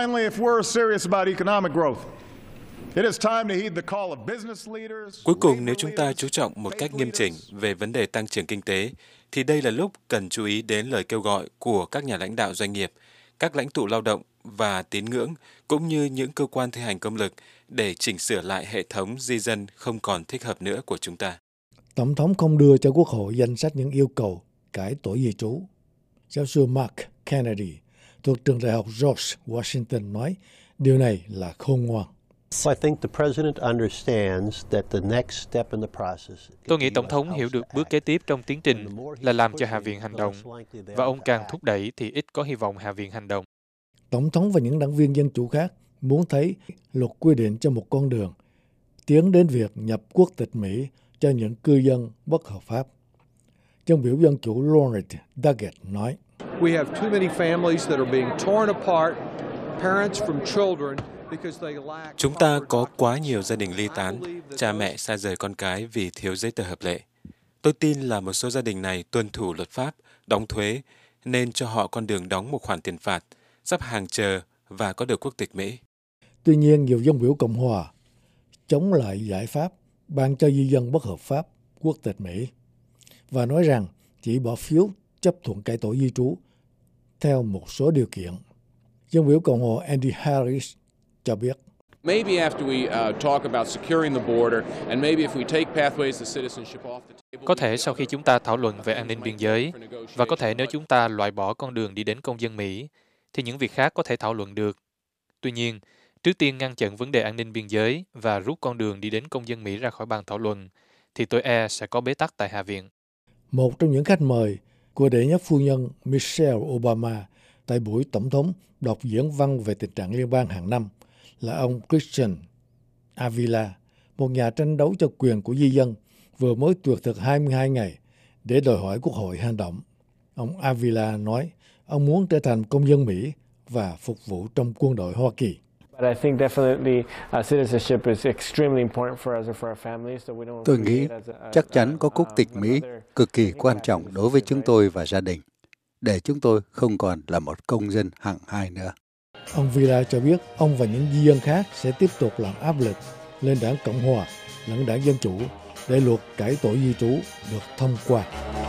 cuối cùng, nếu chúng ta chú trọng một cách nghiêm chỉnh về vấn đề tăng trưởng kinh tế, thì đây là lúc cần chú ý đến lời kêu gọi của các nhà lãnh đạo doanh nghiệp, các lãnh tụ lao động và tín ngưỡng, cũng như những cơ quan thi hành công lực để chỉnh sửa lại hệ thống di dân không còn thích hợp nữa của chúng ta. Tổng thống không đưa cho Quốc hội danh sách những yêu cầu cải tổ di trú. Giáo sư Mark Kennedy thuộc trường đại học George Washington nói điều này là khôn ngoan. Tôi nghĩ Tổng thống hiểu được bước kế tiếp trong tiến trình là làm cho Hạ viện hành động, và ông càng thúc đẩy thì ít có hy vọng Hạ viện hành động. Tổng thống và những đảng viên dân chủ khác muốn thấy luật quy định cho một con đường tiến đến việc nhập quốc tịch Mỹ cho những cư dân bất hợp pháp. Dân biểu dân chủ Loretta Duggett nói, We have too many families that are being torn apart, parents from children. Chúng ta có quá nhiều gia đình ly tán, cha mẹ xa rời con cái vì thiếu giấy tờ hợp lệ. Tôi tin là một số gia đình này tuân thủ luật pháp, đóng thuế, nên cho họ con đường đóng một khoản tiền phạt, sắp hàng chờ và có được quốc tịch Mỹ. Tuy nhiên, nhiều dân biểu Cộng hòa chống lại giải pháp ban cho di dân bất hợp pháp quốc tịch Mỹ và nói rằng chỉ bỏ phiếu chấp thuận cải tổ di trú theo một số điều kiện. Dân biểu Cộng hòa Andy Harris cho biết, Maybe after we uh, talk about securing the border and maybe if we take pathways to citizenship off the table. Có thể sau khi chúng ta thảo luận về an ninh biên giới, và có thể nếu chúng ta loại bỏ con đường đi đến công dân Mỹ, thì những việc khác có thể thảo luận được. Tuy nhiên, trước tiên ngăn chặn vấn đề an ninh biên giới và rút con đường đi đến công dân Mỹ ra khỏi bàn thảo luận, thì tôi e sẽ có bế tắc tại Hạ viện. Một trong những khách mời của đệ nhất phu nhân Michelle Obama tại buổi tổng thống đọc diễn văn về tình trạng liên bang hàng năm là ông Christian Avila, một nhà tranh đấu cho quyền của di dân, vừa mới tuyệt thực hai mươi hai ngày để đòi hỏi Quốc hội hành động. Ông Avila nói ông muốn trở thành công dân Mỹ và phục vụ trong quân đội Hoa Kỳ. Tôi nghĩ chắc chắn có quốc tịch Mỹ cực kỳ quan trọng đối với chúng tôi và gia đình, để chúng tôi không còn là một công dân hạng hai nữa. Ông Villa cho biết ông và những di dân khác sẽ tiếp tục làm áp lực lên đảng Cộng Hòa lẫn đảng Dân Chủ để luật cải tổ di trú được thông qua.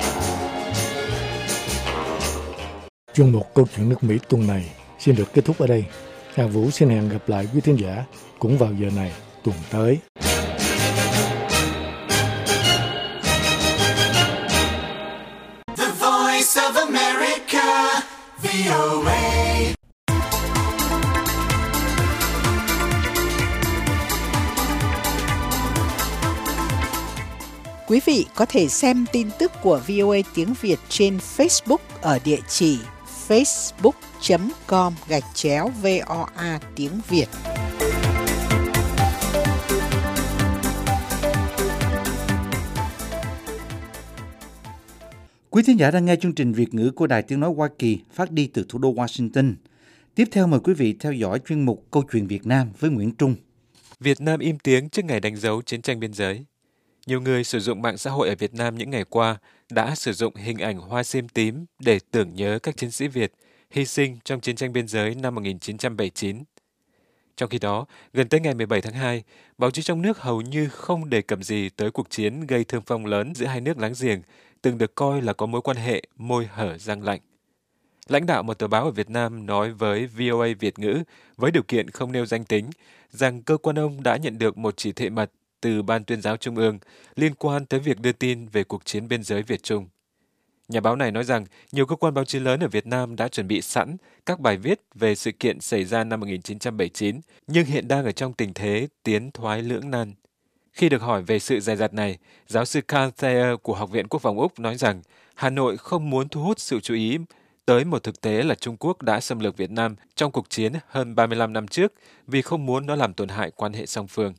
Chuyên mục Câu chuyện nước Mỹ tuần này xin được kết thúc ở đây. Hà Vũ xin hẹn gặp lại quý thính giả cũng vào giờ này tuần tới. The Voice of America, vê o a. Quý vị có thể xem tin tức của vê o a tiếng Việt trên Facebook ở địa chỉ facebook.com gạch chéo VOA tiếng Việt. Quý thính giả đang nghe chương trình Việt ngữ của Đài Tiếng Nói Hoa Kỳ phát đi từ thủ đô Washington. Tiếp theo mời quý vị theo dõi chuyên mục Câu chuyện Việt Nam với Nguyễn Trung. Việt Nam im tiếng trước ngày đánh dấu chiến tranh biên giới. Nhiều người sử dụng mạng xã hội ở Việt Nam những ngày qua đã sử dụng hình ảnh hoa sim tím để tưởng nhớ các chiến sĩ Việt hy sinh trong chiến tranh biên giới năm một nghìn chín trăm bảy mươi chín. Trong khi đó, gần tới ngày mười bảy tháng hai, báo chí trong nước hầu như không đề cập gì tới cuộc chiến gây thương vong lớn giữa hai nước láng giềng, từng được coi là có mối quan hệ môi hở răng lạnh. Lãnh đạo một tờ báo ở Việt Nam nói với vê o a Việt ngữ, với điều kiện không nêu danh tính, rằng cơ quan ông đã nhận được một chỉ thị mật từ Ban Tuyên giáo Trung ương liên quan tới việc đưa tin về cuộc chiến biên giới Việt-Trung. Nhà báo này nói rằng nhiều cơ quan báo chí lớn ở Việt Nam đã chuẩn bị sẵn các bài viết về sự kiện xảy ra năm một nghìn chín trăm bảy mươi chín, nhưng hiện đang ở trong tình thế tiến thoái lưỡng nan. Khi được hỏi về sự dè dặt này, giáo sư Carl Thayer của Học viện Quốc phòng Úc nói rằng Hà Nội không muốn thu hút sự chú ý tới một thực tế là Trung Quốc đã xâm lược Việt Nam trong cuộc chiến hơn ba mươi lăm năm trước vì không muốn nó làm tổn hại quan hệ song phương.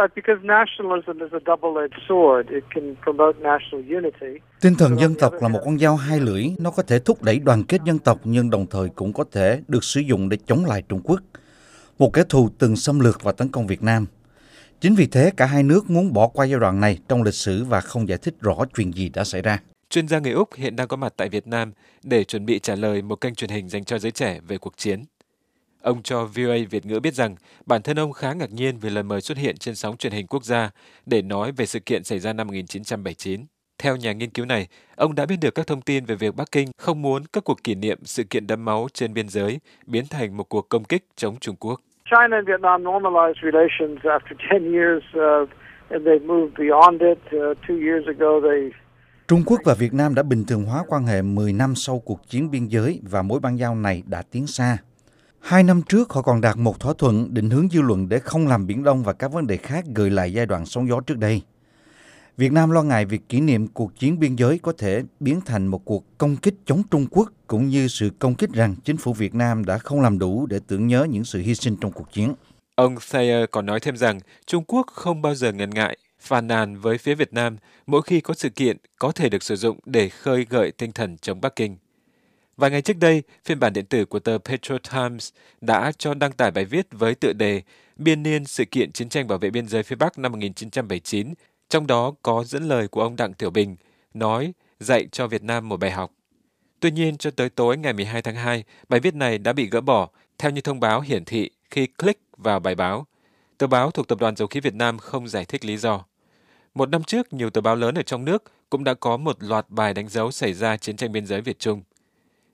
Tinh thần dân tộc là một con dao hai lưỡi, nó có thể thúc đẩy đoàn kết dân tộc nhưng đồng thời cũng có thể được sử dụng để chống lại Trung Quốc, một kẻ thù từng xâm lược và tấn công Việt Nam. Chính vì thế, cả hai nước muốn bỏ qua giai đoạn này trong lịch sử và không giải thích rõ chuyện gì đã xảy ra. Chuyên gia người Úc hiện đang có mặt tại Việt Nam để chuẩn bị trả lời một kênh truyền hình dành cho giới trẻ về cuộc chiến. Ông cho vê o a Việt ngữ biết rằng bản thân ông khá ngạc nhiên vì lời mời xuất hiện trên sóng truyền hình quốc gia để nói về sự kiện xảy ra năm một nghìn chín trăm bảy mươi chín. Theo nhà nghiên cứu này, ông đã biết được các thông tin về việc Bắc Kinh không muốn các cuộc kỷ niệm sự kiện đẫm máu trên biên giới biến thành một cuộc công kích chống Trung Quốc. China and Vietnam normalized relations after ten years, uh, and they moved beyond it. Uh, two years ago, they Trung Quốc và Việt Nam đã bình thường hóa quan hệ mười năm sau cuộc chiến biên giới và mối bang giao này đã tiến xa. Hai năm trước, họ còn đạt một thỏa thuận định hướng dư luận để không làm Biển Đông và các vấn đề khác gợi lại giai đoạn sóng gió trước đây. Việt Nam lo ngại việc kỷ niệm cuộc chiến biên giới có thể biến thành một cuộc công kích chống Trung Quốc, cũng như sự công kích rằng chính phủ Việt Nam đã không làm đủ để tưởng nhớ những sự hy sinh trong cuộc chiến. Ông Thayer còn nói thêm rằng Trung Quốc không bao giờ ngần ngại phàn nàn với phía Việt Nam mỗi khi có sự kiện có thể được sử dụng để khơi gợi tinh thần chống Bắc Kinh. Vài ngày trước đây, phiên bản điện tử của tờ Petro Times đã cho đăng tải bài viết với tựa đề Biên niên sự kiện chiến tranh bảo vệ biên giới phía Bắc năm một nghìn chín trăm bảy mươi chín, trong đó có dẫn lời của ông Đặng Tiểu Bình, nói dạy cho Việt Nam một bài học. Tuy nhiên, cho tới tối ngày mười hai tháng hai, bài viết này đã bị gỡ bỏ, theo như thông báo hiển thị khi click vào bài báo. Tờ báo thuộc Tập đoàn Dầu khí Việt Nam không giải thích lý do. Một năm trước, nhiều tờ báo lớn ở trong nước cũng đã có một loạt bài đánh dấu xảy ra chiến tranh biên giới Việt-Trung.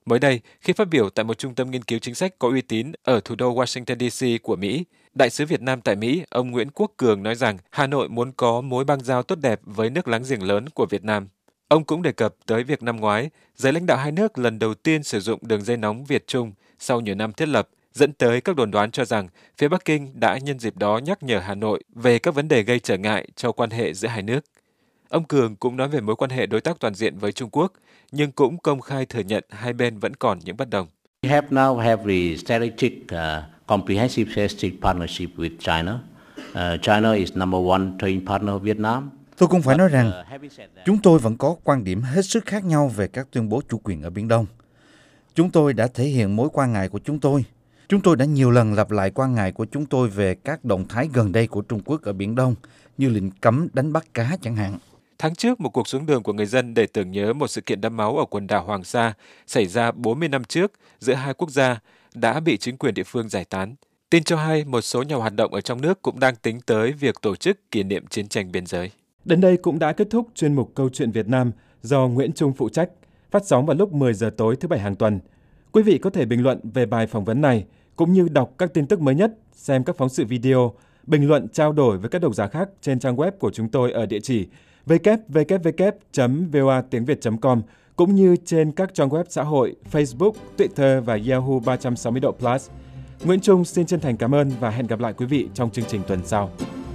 Mới đây, khi phát biểu tại một trung tâm nghiên cứu chính sách có uy tín ở thủ đô Washington đê xê của Mỹ, Đại sứ Việt Nam tại Mỹ, ông Nguyễn Quốc Cường nói rằng Hà Nội muốn có mối bang giao tốt đẹp với nước láng giềng lớn của Việt Nam. Ông cũng đề cập tới việc năm ngoái, giới lãnh đạo hai nước lần đầu tiên sử dụng đường dây nóng Việt-Trung sau nhiều năm thiết lập, dẫn tới các đồn đoán cho rằng phía Bắc Kinh đã nhân dịp đó nhắc nhở Hà Nội về các vấn đề gây trở ngại cho quan hệ giữa hai nước. Ông Cường cũng nói về mối quan hệ đối tác toàn diện với Trung Quốc, nhưng cũng công khai thừa nhận hai bên vẫn còn những bất đồng. We have now have the strategic, uh, comprehensive strategic partnership with China. Uh, China is number one trading partner of Vietnam. Tôi cũng phải nói rằng, chúng tôi vẫn có quan điểm hết sức khác nhau về các tuyên bố chủ quyền ở Biển Đông. Chúng tôi đã thể hiện mối quan ngại của chúng tôi. Chúng tôi đã nhiều lần lặp lại quan ngại của chúng tôi về các động thái gần đây của Trung Quốc ở Biển Đông, như lệnh cấm đánh bắt cá chẳng hạn. Tháng trước, một cuộc xuống đường của người dân để tưởng nhớ một sự kiện đẫm máu ở quần đảo Hoàng Sa xảy ra bốn mươi năm trước giữa hai quốc gia đã bị chính quyền địa phương giải tán. Tin cho hay một số nhà hoạt động ở trong nước cũng đang tính tới việc tổ chức kỷ niệm chiến tranh biên giới. Đến đây cũng đã kết thúc chuyên mục Câu chuyện Việt Nam do Nguyễn Trung phụ trách, phát sóng vào lúc mười giờ tối thứ Bảy hàng tuần. Quý vị có thể bình luận về bài phỏng vấn này, cũng như đọc các tin tức mới nhất, xem các phóng sự video, bình luận trao đổi với các độc giả khác trên trang web của chúng tôi ở địa chỉ w w w chấm v o a tiếng việt chấm com, cũng như trên các trang web xã hội Facebook, Twitter và Yahoo ba trăm sáu mươi độ Plus. Nguyễn Trung xin chân thành cảm ơn và hẹn gặp lại quý vị trong chương trình tuần sau.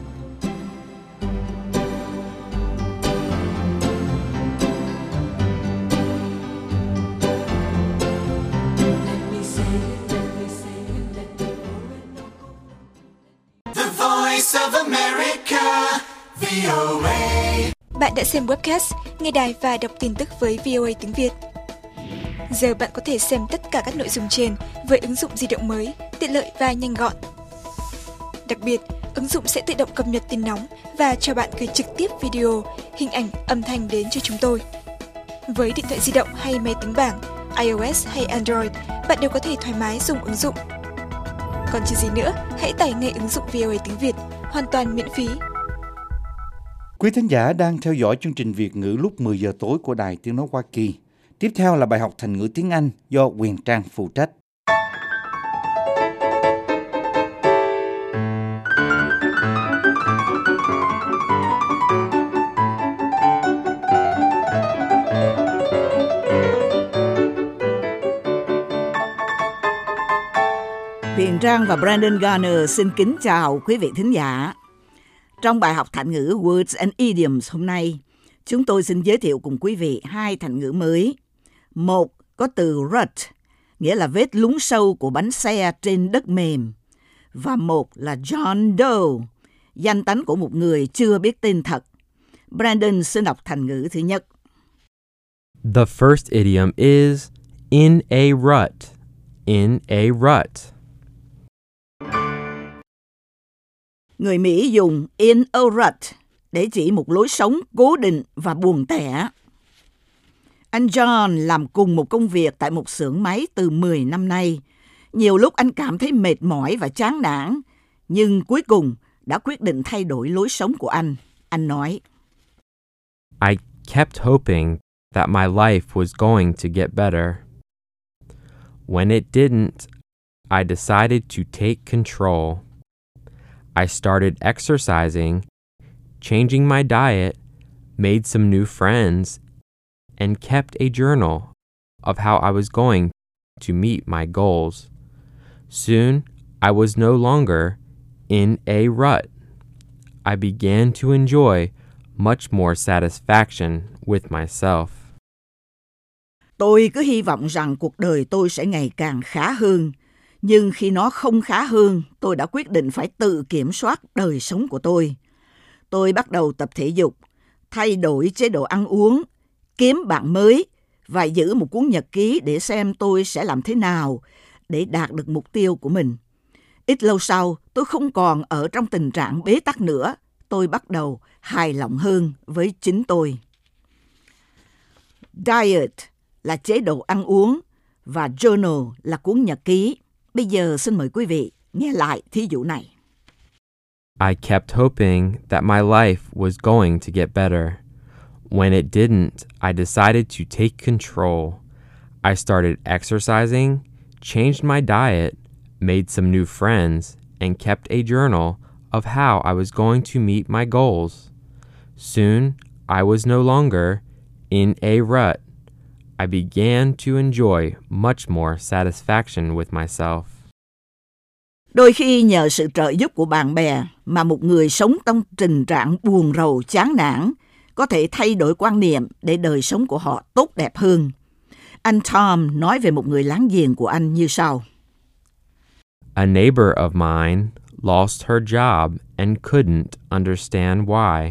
Bạn đã xem webcast, nghe đài và đọc tin tức với vê o a tiếng Việt. Giờ bạn có thể xem tất cả các nội dung trên với ứng dụng di động mới, tiện lợi và nhanh gọn. Đặc biệt, ứng dụng sẽ tự động cập nhật tin nóng và cho bạn gửi trực tiếp video, hình ảnh, âm thanh đến cho chúng tôi. Với điện thoại di động hay máy tính bảng, iOS hay Android, bạn đều có thể thoải mái dùng ứng dụng. Còn chờ gì nữa, hãy tải ngay ứng dụng vê o a tiếng Việt, hoàn toàn miễn phí. Quý thính giả đang theo dõi chương trình Việt ngữ lúc mười giờ tối của Đài Tiếng nói Hoa Kỳ. Tiếp theo là bài học thành ngữ tiếng Anh do Quyền Trang phụ trách. Huyền Trang và Brandon Garner xin kính chào quý vị thính giả. Trong bài học thành ngữ Words and Idioms hôm nay, chúng tôi xin giới thiệu cùng quý vị hai thành ngữ mới. Một có từ rut, nghĩa là vết lún sâu của bánh xe trên đất mềm. Và một là John Doe, danh tánh của một người chưa biết tên thật. Brandon xin đọc thành ngữ thứ nhất. The first idiom is in a rut. In a rut. Người Mỹ dùng in a rut để chỉ một lối sống cố định và buồn tẻ. Anh John làm cùng một công việc tại một xưởng máy từ mười năm nay. Nhiều lúc anh cảm thấy mệt mỏi và chán nản, nhưng cuối cùng đã quyết định thay đổi lối sống của anh. Anh nói, I kept hoping that my life was going to get better. When it didn't, I decided to take control. I started exercising, changing my diet, made some new friends, and kept a journal of how I was going to meet my goals. Soon, I was no longer in a rut. I began to enjoy much more satisfaction with myself. Tôi cứ hy vọng rằng cuộc đời tôi sẽ ngày càng khá hơn. Nhưng khi nó không khá hơn, tôi đã quyết định phải tự kiểm soát đời sống của tôi. Tôi bắt đầu tập thể dục, thay đổi chế độ ăn uống, kiếm bạn mới và giữ một cuốn nhật ký để xem tôi sẽ làm thế nào để đạt được mục tiêu của mình. Ít lâu sau, tôi không còn ở trong tình trạng bế tắc nữa. Tôi bắt đầu hài lòng hơn với chính tôi. Diet là chế độ ăn uống và journal là cuốn nhật ký. Bây giờ xin mời quý vị nghe lại thí dụ này. I kept hoping that my life was going to get better. When it didn't, I decided to take control. I started exercising, changed my diet, made some new friends, and kept a journal of how I was going to meet my goals. Soon, I was no longer in a rut. I began to enjoy much more satisfaction with myself. Đôi khi nhờ sự trợ giúp của bạn bè mà một người sống trong tình trạng buồn rầu chán nản có thể thay đổi quan niệm để đời sống của họ tốt đẹp hơn. Anh Tom nói về một người láng giềng của anh như sau. A neighbor of mine lost her job and couldn't understand why.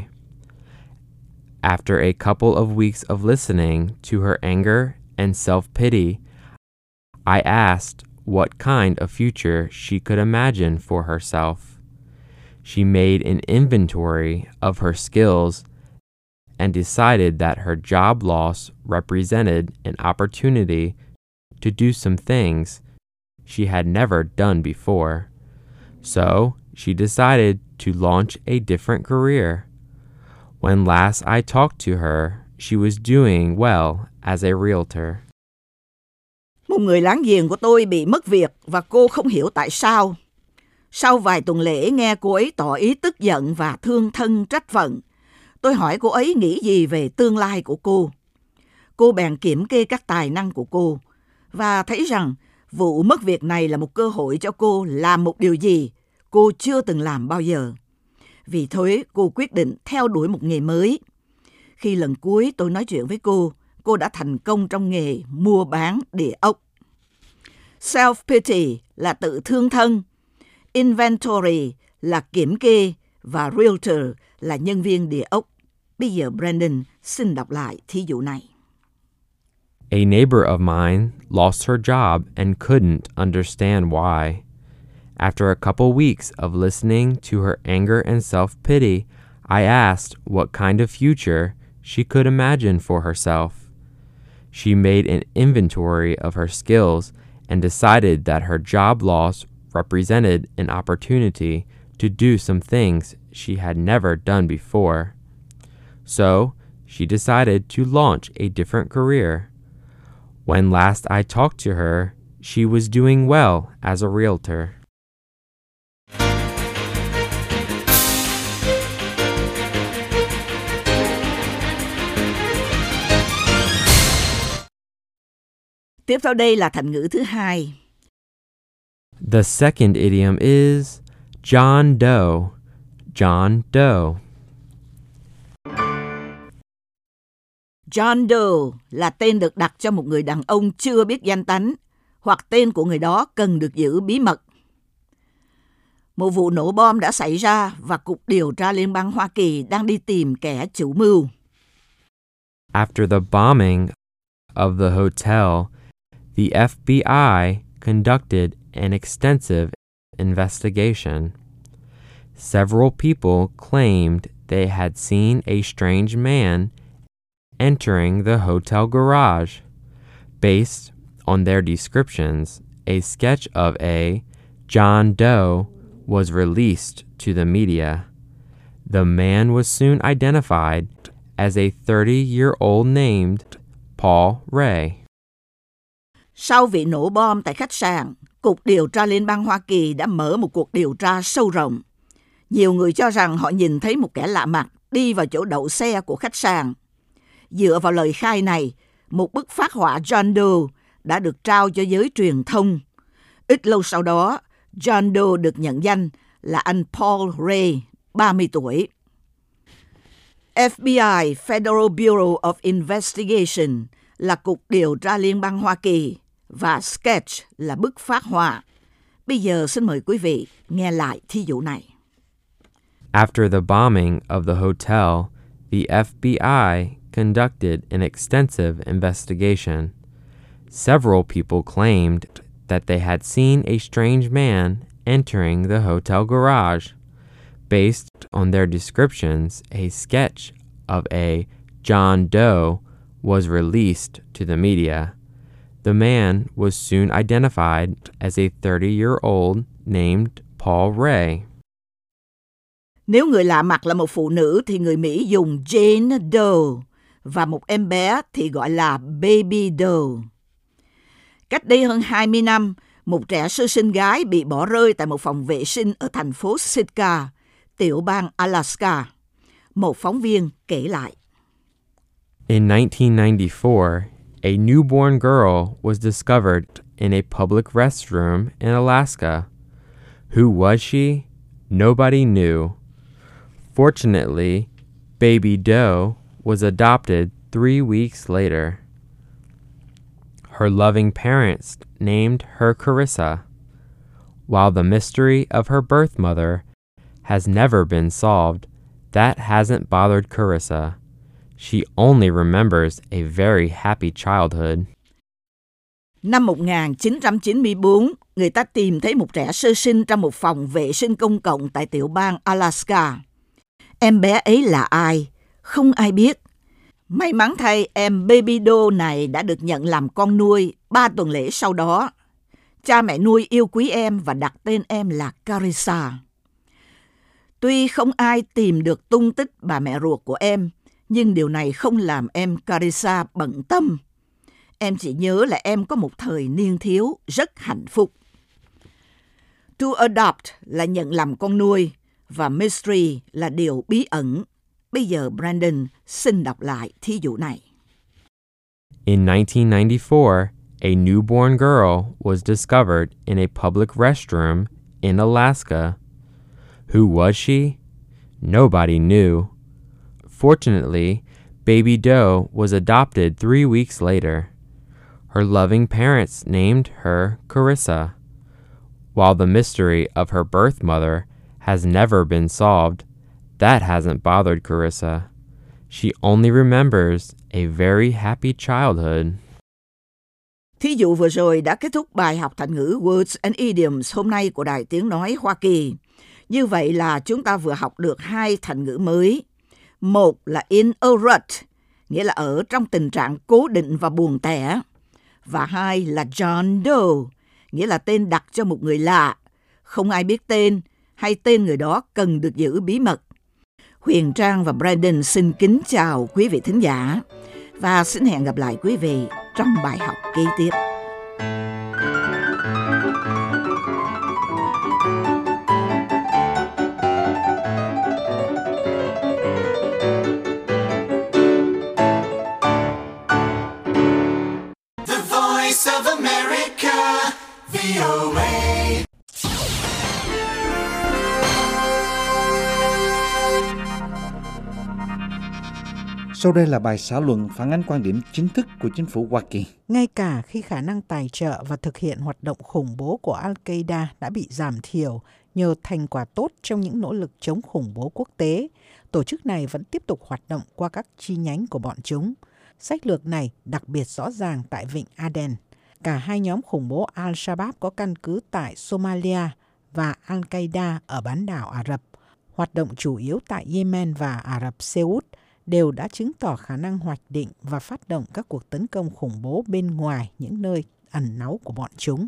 After a couple of weeks of listening to her anger and self-pity, I asked what kind of future she could imagine for herself. She made an inventory of her skills and decided that her job loss represented an opportunity to do some things she had never done before. So she decided to launch a different career. When last I talked to her, she was doing well as a realtor. Một người láng giềng của tôi bị mất việc và cô không hiểu tại sao. Sau vài tuần lễ nghe cô ấy tỏ ý tức giận và thương thân trách phận, tôi hỏi cô ấy nghĩ gì về tương lai của cô. Cô bèn kiểm kê các tài năng của cô và thấy rằng vụ mất việc này là một cơ hội cho cô làm một điều gì cô chưa từng làm bao giờ. Vì thế, cô quyết định theo đuổi một nghề mới. Khi lần cuối tôi nói chuyện với cô, cô đã thành công trong nghề mua bán địa ốc. Self-pity là tự thương thân, inventory là kiểm kê và realtor là nhân viên địa ốc. Bây giờ Brandon xin đọc lại thí dụ này. A neighbor of mine lost her job and couldn't understand why. After a couple weeks of listening to her anger and self-pity, I asked what kind of future she could imagine for herself. She made an inventory of her skills and decided that her job loss represented an opportunity to do some things she had never done before. So, she decided to launch a different career. When last I talked to her, she was doing well as a realtor. Tiếp theo đây là thành ngữ thứ hai. The second idiom is John Doe. John Doe. John Doe là tên được đặt cho một người đàn ông chưa biết danh tánh hoặc tên của người đó cần được giữ bí mật. Một vụ nổ bom đã xảy ra và Cục Điều tra Liên bang Hoa Kỳ đang đi tìm kẻ chủ mưu. After the bombing of the hotel, the F B I conducted an extensive investigation. Several people claimed they had seen a strange man entering the hotel garage. Based on their descriptions, a sketch of a John Doe was released to the media. The man was soon identified as a thirty-year-old named Paul Ray. Sau vụ nổ bom tại khách sạn, Cục Điều tra Liên bang Hoa Kỳ đã mở một cuộc điều tra sâu rộng. Nhiều người cho rằng họ nhìn thấy một kẻ lạ mặt đi vào chỗ đậu xe của khách sạn. Dựa vào lời khai này, một bức phác họa John Doe đã được trao cho giới truyền thông. Ít lâu sau đó, John Doe được nhận danh là anh Paul Ray, ba mươi tuổi. F B I, Federal Bureau of Investigation, là Cục Điều tra Liên bang Hoa Kỳ, và sketch là bức phác họa. Bây giờ xin mời quý vị nghe lại thí dụ này. After the bombing of the hotel, the F B I conducted an extensive investigation. Several people claimed that they had seen a strange man entering the hotel garage. Based on their descriptions, a sketch of a John Doe was released to the media. The man was soon identified as a thirty-year-old named Paul Ray. Nếu người lạ mặt là một phụ nữ thì người Mỹ dùng Jane Doe và một em bé thì gọi là Baby Doe. Cách đây hơn hai mươi năm, một trẻ sơ sinh gái bị bỏ rơi tại một phòng vệ sinh ở thành phố Sitka, tiểu bang Alaska. Một phóng viên kể lại. In nineteen ninety-four, a newborn girl was discovered in a public restroom in Alaska. Who was she? Nobody knew. Fortunately, baby Doe was adopted three weeks later. Her loving parents named her Carissa. While the mystery of her birth mother has never been solved, that hasn't bothered Carissa. She only remembers a very happy childhood. Năm một nghìn chín trăm chín mươi tư, người ta tìm thấy một trẻ sơ sinh trong một phòng vệ sinh công cộng tại tiểu bang Alaska. Em bé ấy là ai? Không ai biết. May mắn thay, em Baby Doe này đã được nhận làm con nuôi ba tuần lễ sau đó. Cha mẹ nuôi yêu quý em và đặt tên em là Carissa. Tuy không ai tìm được tung tích bà mẹ ruột của em, nhưng điều này không làm em Carissa bận tâm. Em chỉ nhớ là em có một thời niên thiếu rất hạnh phúc. To adopt là nhận làm con nuôi và mystery là điều bí ẩn. Bây giờ Brandon xin đọc lại thí dụ này. In nineteen ninety-four, a newborn girl was discovered in a public restroom in Alaska. Who was she? Nobody knew. Fortunately, baby Doe was adopted three weeks later. Her loving parents named her Carissa. While the mystery of her birth mother has never been solved, that hasn't bothered Carissa. She only remembers a very happy childhood. Thí dụ vừa rồi đã kết thúc bài học thành ngữ Words and Idioms hôm nay của Đài Tiếng Nói Hoa Kỳ. Như vậy là chúng ta vừa học được hai thành ngữ mới. Một là in a rut, nghĩa là ở trong tình trạng cố định và buồn tẻ. Và hai là John Doe, nghĩa là tên đặt cho một người lạ, không ai biết tên hay tên người đó cần được giữ bí mật. Huyền Trang và Brandon xin kính chào quý vị thính giả và xin hẹn gặp lại quý vị trong bài học kế tiếp. The Voice of America, vê o a. Sau đây là bài xã luận phản ánh quan điểm chính thức của chính phủ Hoa Kỳ. Ngay cả khi khả năng tài trợ và thực hiện hoạt động khủng bố của Al-Qaeda đã bị giảm thiểu nhờ thành quả tốt trong những nỗ lực chống khủng bố quốc tế, tổ chức này vẫn tiếp tục hoạt động qua các chi nhánh của bọn chúng. Sách lược này đặc biệt rõ ràng tại Vịnh Aden. Cả hai nhóm khủng bố Al-Shabaab có căn cứ tại Somalia và Al-Qaeda ở bán đảo Ả Rập. Hoạt động chủ yếu tại Yemen và Ả Rập Xê Út đều đã chứng tỏ khả năng hoạch định và phát động các cuộc tấn công khủng bố bên ngoài những nơi ẩn náu của bọn chúng.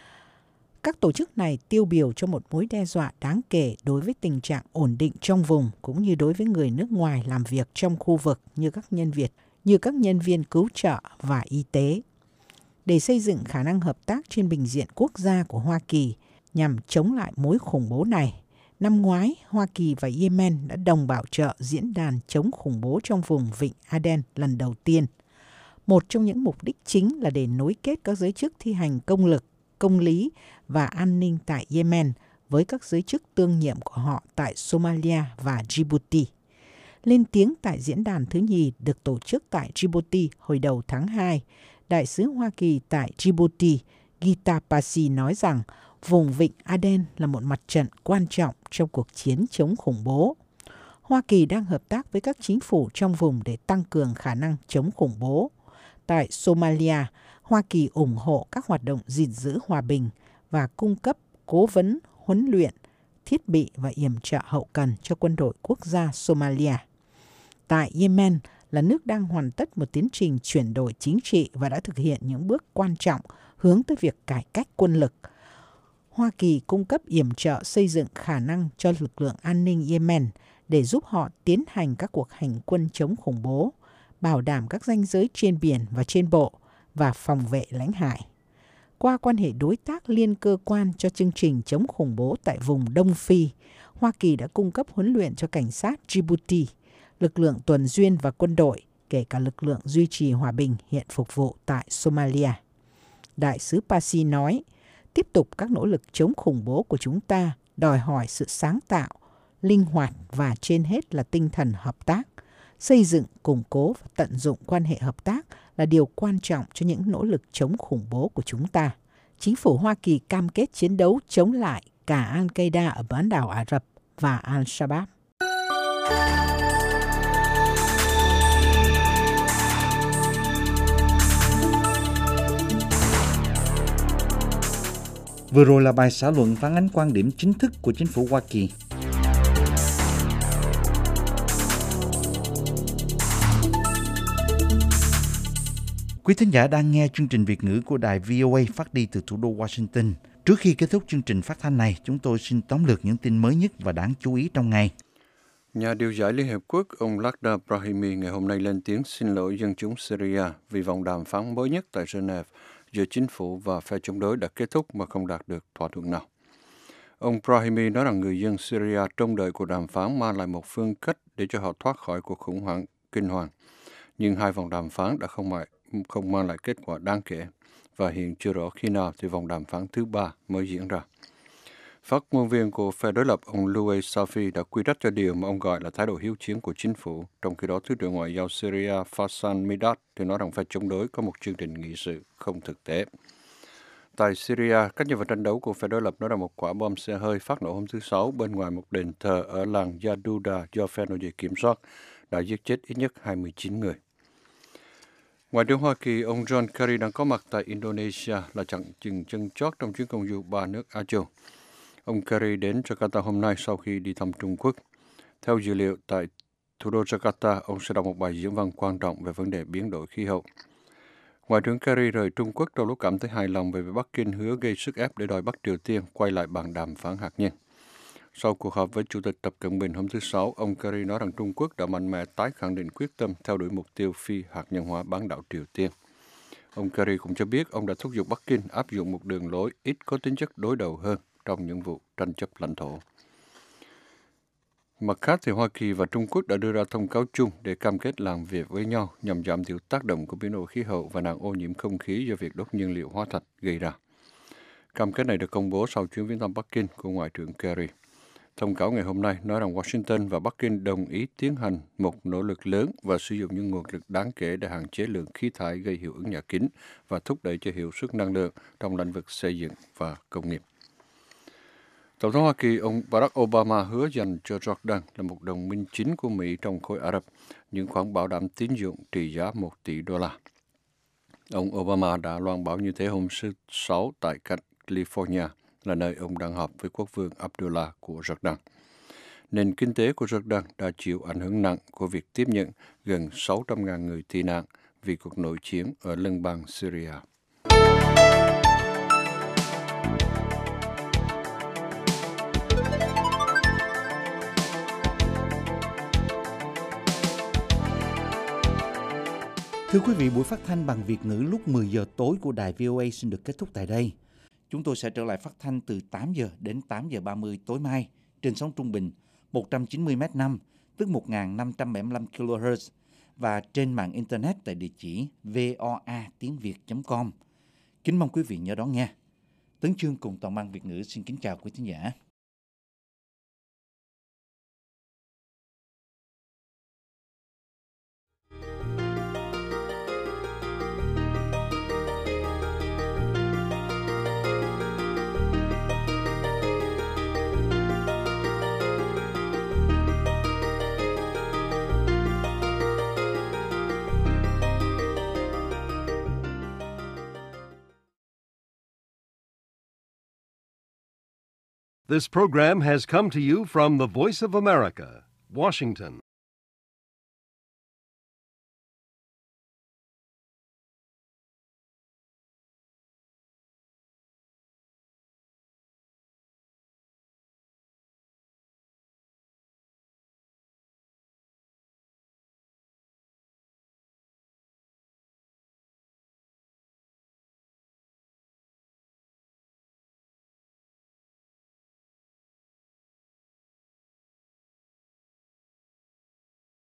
Các tổ chức này tiêu biểu cho một mối đe dọa đáng kể đối với tình trạng ổn định trong vùng cũng như đối với người nước ngoài làm việc trong khu vực như các nhân viên, như các nhân viên cứu trợ và y tế. Để xây dựng khả năng hợp tác trên bình diện quốc gia của Hoa Kỳ nhằm chống lại mối khủng bố này, năm ngoái, Hoa Kỳ và Yemen đã đồng bảo trợ diễn đàn chống khủng bố trong vùng Vịnh Aden lần đầu tiên. Một trong những mục đích chính là để nối kết các giới chức thi hành công lực, công lý và an ninh tại Yemen với các giới chức tương nhiệm của họ tại Somalia và Djibouti. Lên tiếng tại diễn đàn thứ nhì được tổ chức tại Djibouti hồi đầu tháng hai, Đại sứ Hoa Kỳ tại Djibouti, Gita Pasi nói rằng vùng Vịnh Aden là một mặt trận quan trọng trong cuộc chiến chống khủng bố. Hoa Kỳ đang hợp tác với các chính phủ trong vùng để tăng cường khả năng chống khủng bố. Tại Somalia, Hoa Kỳ ủng hộ các hoạt động gìn giữ hòa bình và cung cấp cố vấn, huấn luyện, thiết bị và yểm trợ hậu cần cho quân đội quốc gia Somalia. Tại Yemen là nước đang hoàn tất một tiến trình chuyển đổi chính trị và đã thực hiện những bước quan trọng hướng tới việc cải cách quân lực. Hoa Kỳ cung cấp yểm trợ xây dựng khả năng cho lực lượng an ninh Yemen để giúp họ tiến hành các cuộc hành quân chống khủng bố, bảo đảm các ranh giới trên biển và trên bộ và phòng vệ lãnh hải. Qua quan hệ đối tác liên cơ quan cho chương trình chống khủng bố tại vùng Đông Phi, Hoa Kỳ đã cung cấp huấn luyện cho cảnh sát Djibouti, lực lượng tuần duyên và quân đội, kể cả lực lượng duy trì hòa bình hiện phục vụ tại Somalia. Đại sứ Pasi nói, tiếp tục các nỗ lực chống khủng bố của chúng ta đòi hỏi sự sáng tạo, linh hoạt và trên hết là tinh thần hợp tác. Xây dựng, củng cố và tận dụng quan hệ hợp tác là điều quan trọng cho những nỗ lực chống khủng bố của chúng ta. Chính phủ Hoa Kỳ cam kết chiến đấu chống lại cả Al-Qaeda ở bán đảo Ả Rập và Al-Shabaab. Vừa rồi là bài xã luận phản ánh quan điểm chính thức của chính phủ Hoa Kỳ. Quý thính giả đang nghe chương trình Việt ngữ của đài vê o a phát đi từ thủ đô Washington. Trước khi kết thúc chương trình phát thanh này, chúng tôi xin tóm lược những tin mới nhất và đáng chú ý trong ngày. Nhà điều giải Liên Hiệp Quốc ông Lakhdar Brahimi ngày hôm nay lên tiếng xin lỗi dân chúng Syria vì vòng đàm phán mới nhất tại Geneva giữa chính phủ và phe chống đối đã kết thúc mà không đạt được thỏa thuận nào. Ông Brahimi nói rằng người dân Syria trông đợi cuộc đàm phán mang lại một phương cách để cho họ thoát khỏi cuộc khủng hoảng kinh hoàng. Nhưng hai vòng đàm phán đã không, mãi, không mang lại kết quả đáng kể và hiện chưa rõ khi nào thì vòng đàm phán thứ ba mới diễn ra. Phát ngôn viên của phe đối lập ông Louis Safi đã quy trách cho điều mà ông gọi là thái độ hiếu chiến của chính phủ, trong khi đó Thứ trưởng Ngoại giao Syria Fassan Midat thì nói rằng phe chống đối có một chương trình nghị sự không thực tế. Tại Syria, các nhân vật tranh đấu của phe đối lập nói rằng một quả bom xe hơi phát nổ hôm thứ Sáu bên ngoài một đền thờ ở làng Yaduda do phe nổi dậy kiểm soát đã giết chết ít nhất hai mươi chín người. Ngoại trưởng Hoa Kỳ, ông John Kerry đang có mặt tại Indonesia là chặng chừng chân chót trong chuyến công du ba nước Á Châu. Ông Kerry đến Jakarta hôm nay sau khi đi thăm Trung Quốc. Theo dữ liệu, tại thủ đô Jakarta, ông sẽ đọc một bài diễn văn quan trọng về vấn đề biến đổi khí hậu. Ngoại trưởng Kerry rời Trung Quốc trong lúc cảm thấy hài lòng về việc Bắc Kinh hứa gây sức ép để đòi Bắc Triều Tiên quay lại bàn đàm phán hạt nhân. Sau cuộc họp với Chủ tịch Tập Cận Bình hôm thứ Sáu, ông Kerry nói rằng Trung Quốc đã mạnh mẽ tái khẳng định quyết tâm theo đuổi mục tiêu phi hạt nhân hóa bán đảo Triều Tiên. Ông Kerry cũng cho biết ông đã thúc giục Bắc Kinh áp dụng một đường lối ít có tính chất đối đầu hơn trong những vụ tranh chấp lãnh thổ. Mặt khác, thì Hoa Kỳ và Trung Quốc đã đưa ra thông cáo chung để cam kết làm việc với nhau nhằm giảm thiểu tác động của biến đổi khí hậu và nạn ô nhiễm không khí do việc đốt nhiên liệu hóa thạch gây ra. Cam kết này được công bố sau chuyến viếng thăm Bắc Kinh của Ngoại trưởng Kerry. Thông cáo ngày hôm nay nói rằng Washington và Bắc Kinh đồng ý tiến hành một nỗ lực lớn và sử dụng những nguồn lực đáng kể để hạn chế lượng khí thải gây hiệu ứng nhà kính và thúc đẩy cho hiệu suất năng lượng trong lĩnh vực xây dựng và công nghiệp. Tổng thống Hoa Kỳ ông Barack Obama hứa dành cho Jordan là một đồng minh chính của Mỹ trong khối Ả Rập những khoản bảo đảm tín dụng trị giá một tỷ đô la. Ông Obama đã loan báo như thế hôm thứ Sáu tại California, là nơi ông đang họp với quốc vương Abdullah của Jordan. Nền kinh tế của Jordan đã chịu ảnh hưởng nặng của việc tiếp nhận gần sáu trăm nghìn người tị nạn vì cuộc nội chiến ở lân bang Syria. Thưa quý vị, buổi phát thanh bằng Việt ngữ lúc mười giờ tối của đài vê o a xin được kết thúc tại đây. Chúng tôi sẽ trở lại phát thanh từ tám giờ đến tám giờ ba mươi tối mai trên sóng trung bình một trăm chín mươi mét năm, tức một nghìn năm trăm bảy mươi lăm ki lô héc và trên mạng Internet tại địa chỉ voa tiếng việt chấm com. Kính mong quý vị nhớ đón nghe. Tấn Chương cùng toàn ban Việt ngữ xin kính chào quý thính giả. This program has come to you from the Voice of America, Washington.